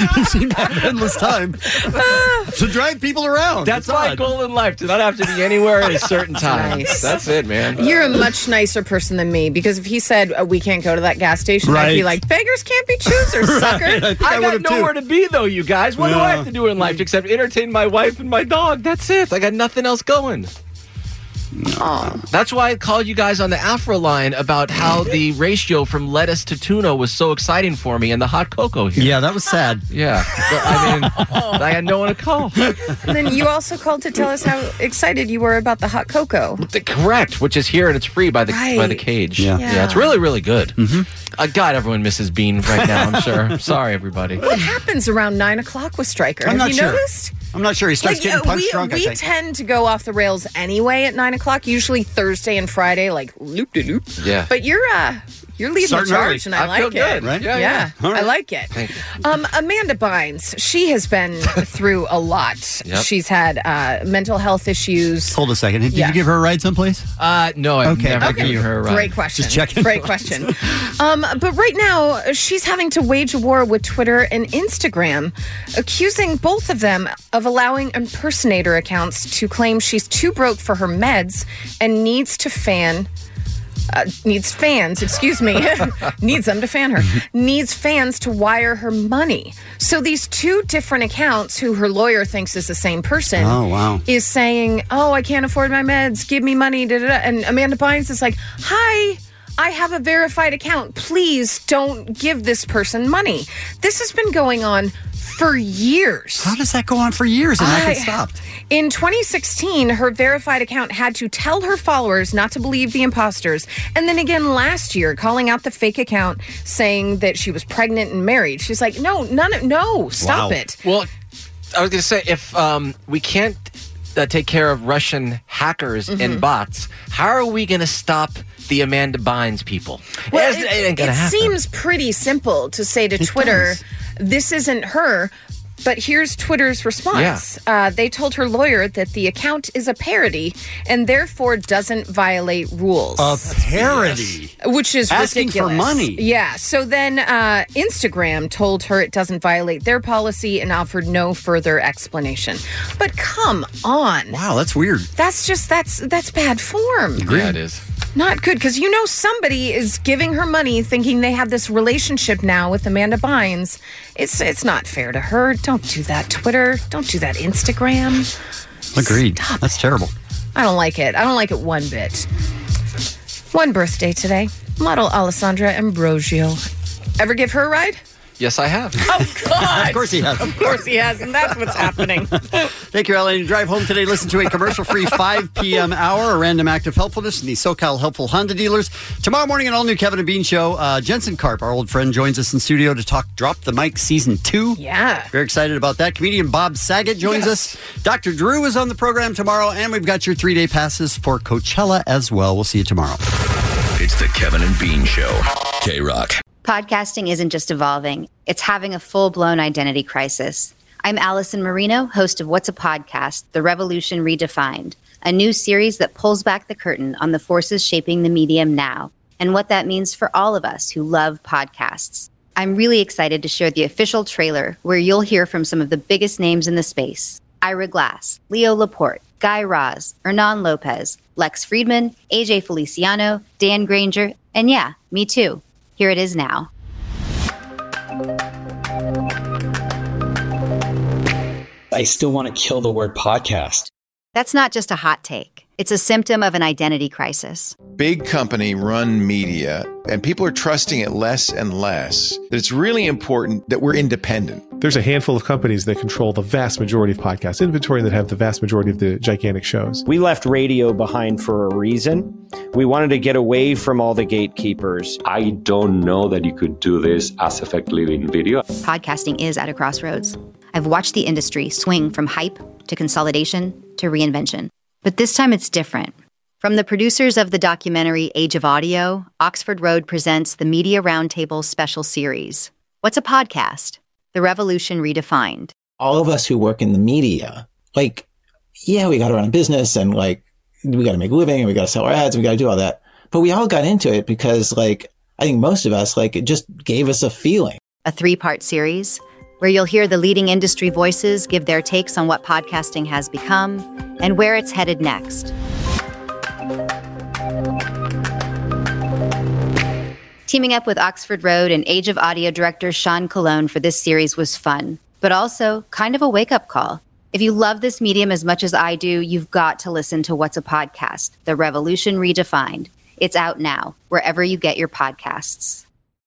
You seem to have endless time to drag people around. That's It's my odd. goal in life, to not have to be anywhere at a certain time. Nice. That's it, man. You're a much nicer person than me because if he said uh, we can't go to that gas station, I'd be Right. like, beggars can't be choosers, sucker. I, got nowhere to be, though, you guys. What do I Yeah. have to do in life except entertain my wife and my dog? That's it. I got nothing else going. That's why I called you guys on the Afro line about how the ratio from lettuce to tuna was so exciting for me and the hot cocoa here. Yeah, that was sad. Yeah. But, I mean, I had no one to call. And then you also called to tell us how excited you were about the hot cocoa. Correct, which is here and it's free by the by the Right. cage. Yeah. yeah, it's really really good. Mm-hmm. Uh, God, everyone misses Bean right now. I'm sure. Sorry, everybody. What happens around nine o'clock with Stryker? I'm Have not you sure. noticed? I'm not sure. He starts Like, getting uh, punch we, drunk, I we think. tend to go off the rails anyway at nine o'clock. Usually Thursday and Friday, like loop de loop. Yeah. But you're uh you're leading Starting the charge, early. and I, I like feel it. good, right? Yeah, Yeah, yeah. All I right. like it. Thank you. Um, Amanda Bynes, she has been through a lot. Yep. She's had uh, mental health issues. Hold a second. Did Yeah. you give her a ride someplace? Uh, no, I've Okay, never okay. given her a ride. Great question. Just checking. Great question. um, but right now, she's having to wage a war with Twitter and Instagram, accusing both of them of allowing impersonator accounts to claim she's too broke for her meds and needs to fan. Uh, needs fans, excuse me, needs them to fan her, needs fans to wire her money. So these two different accounts, who her lawyer thinks is the same person, Oh, wow. is saying, oh, I can't afford my meds, give me money, da, da, da. And Amanda Bynes is like, hi, I have a verified account. Please don't give this person money. This has been going on for years. How does that go on for years and not I- get stopped? In twenty sixteen, her verified account had to tell her followers not to believe the imposters. And then again last year, calling out the fake account, saying that she was pregnant and married. She's like, no, none of, no, stop Wow. it. Well, I was going to say, if um, we can't uh, take care of Russian hackers Mhm. and bots, how are we going to stop the Amanda Bynes people? Well, It's- it, it ain't gonna it happen. seems pretty simple to say to Twitter, this isn't her. But here's Twitter's response. Uh, they told her lawyer that the account is a parody and therefore doesn't violate rules. A parody. Which is Asking for ridiculous. money. Yeah. So then uh, Instagram told her it doesn't violate their policy and offered no further explanation. But come on. Wow, that's weird. That's just, that's that's bad form. Yeah, it is. Not good, because you know somebody is giving her money thinking they have this relationship now with Amanda Bynes. It's it's not fair to her. Don't do that, Twitter. Don't do that, Instagram. Agreed. That's terrible. I don't like it. I don't like it one bit. One birthday today. Model Alessandra Ambrosio. Ever give her a ride? Yes, I have. Oh, God. Of course he has. Of course he has, and that's what's happening. Thank you, Ellen. Drive home today. Listen to a commercial-free five p.m. hour, a random act of helpfulness from the SoCal Helpful Honda dealers. Tomorrow morning, an all-new Kevin and Bean show. Uh, Jensen Karp, our old friend, joins us in studio to talk Drop the Mic Season two. Yeah. Very excited about that. Comedian Bob Saget joins us. Doctor Drew is on the program tomorrow, and we've got your three-day passes for Coachella as well. We'll see you tomorrow. It's the Kevin and Bean Show. K-Rock. Podcasting isn't just evolving, it's having a full-blown identity crisis. I'm Allison Marino, host of What's a Podcast? The Revolution Redefined, a new series that pulls back the curtain on the forces shaping the medium now and what that means for all of us who love podcasts. I'm really excited to share the official trailer where you'll hear from some of the biggest names in the space. Ira Glass, Leo Laporte, Guy Raz, Hernan Lopez, Lex Friedman, A J Feliciano, Dan Granger, and yeah, me too. Here it is now. I still want to kill the word podcast. That's not just a hot take. It's a symptom of an identity crisis. Big company run media, and people are trusting it less and less. That it's really important that we're independent. There's a handful of companies that control the vast majority of podcast inventory that have the vast majority of the gigantic shows. We left radio behind for a reason. We wanted to get away from all the gatekeepers. I don't know that you could do this as effectively in video. Podcasting is at a crossroads. I've watched the industry swing from hype to consolidation to reinvention. But this time it's different. From the producers of the documentary Age of Audio, Oxford Road presents the Media Roundtable special series. What's a podcast? The Revolution Redefined. All of us who work in the media, like, yeah, we got to run a business and like, we got to make a living and we got to sell our ads and we got to do all that. But we all got into it because like, I think most of us, like, it just gave us a feeling. A three-part series where you'll hear the leading industry voices give their takes on what podcasting has become and where it's headed next. Teaming up with Oxford Road and Age of Audio director Sean Colon for this series was fun, but also kind of a wake-up call. If you love this medium as much as I do, you've got to listen to What's a Podcast? The Revolution Redefined. It's out now, wherever you get your podcasts.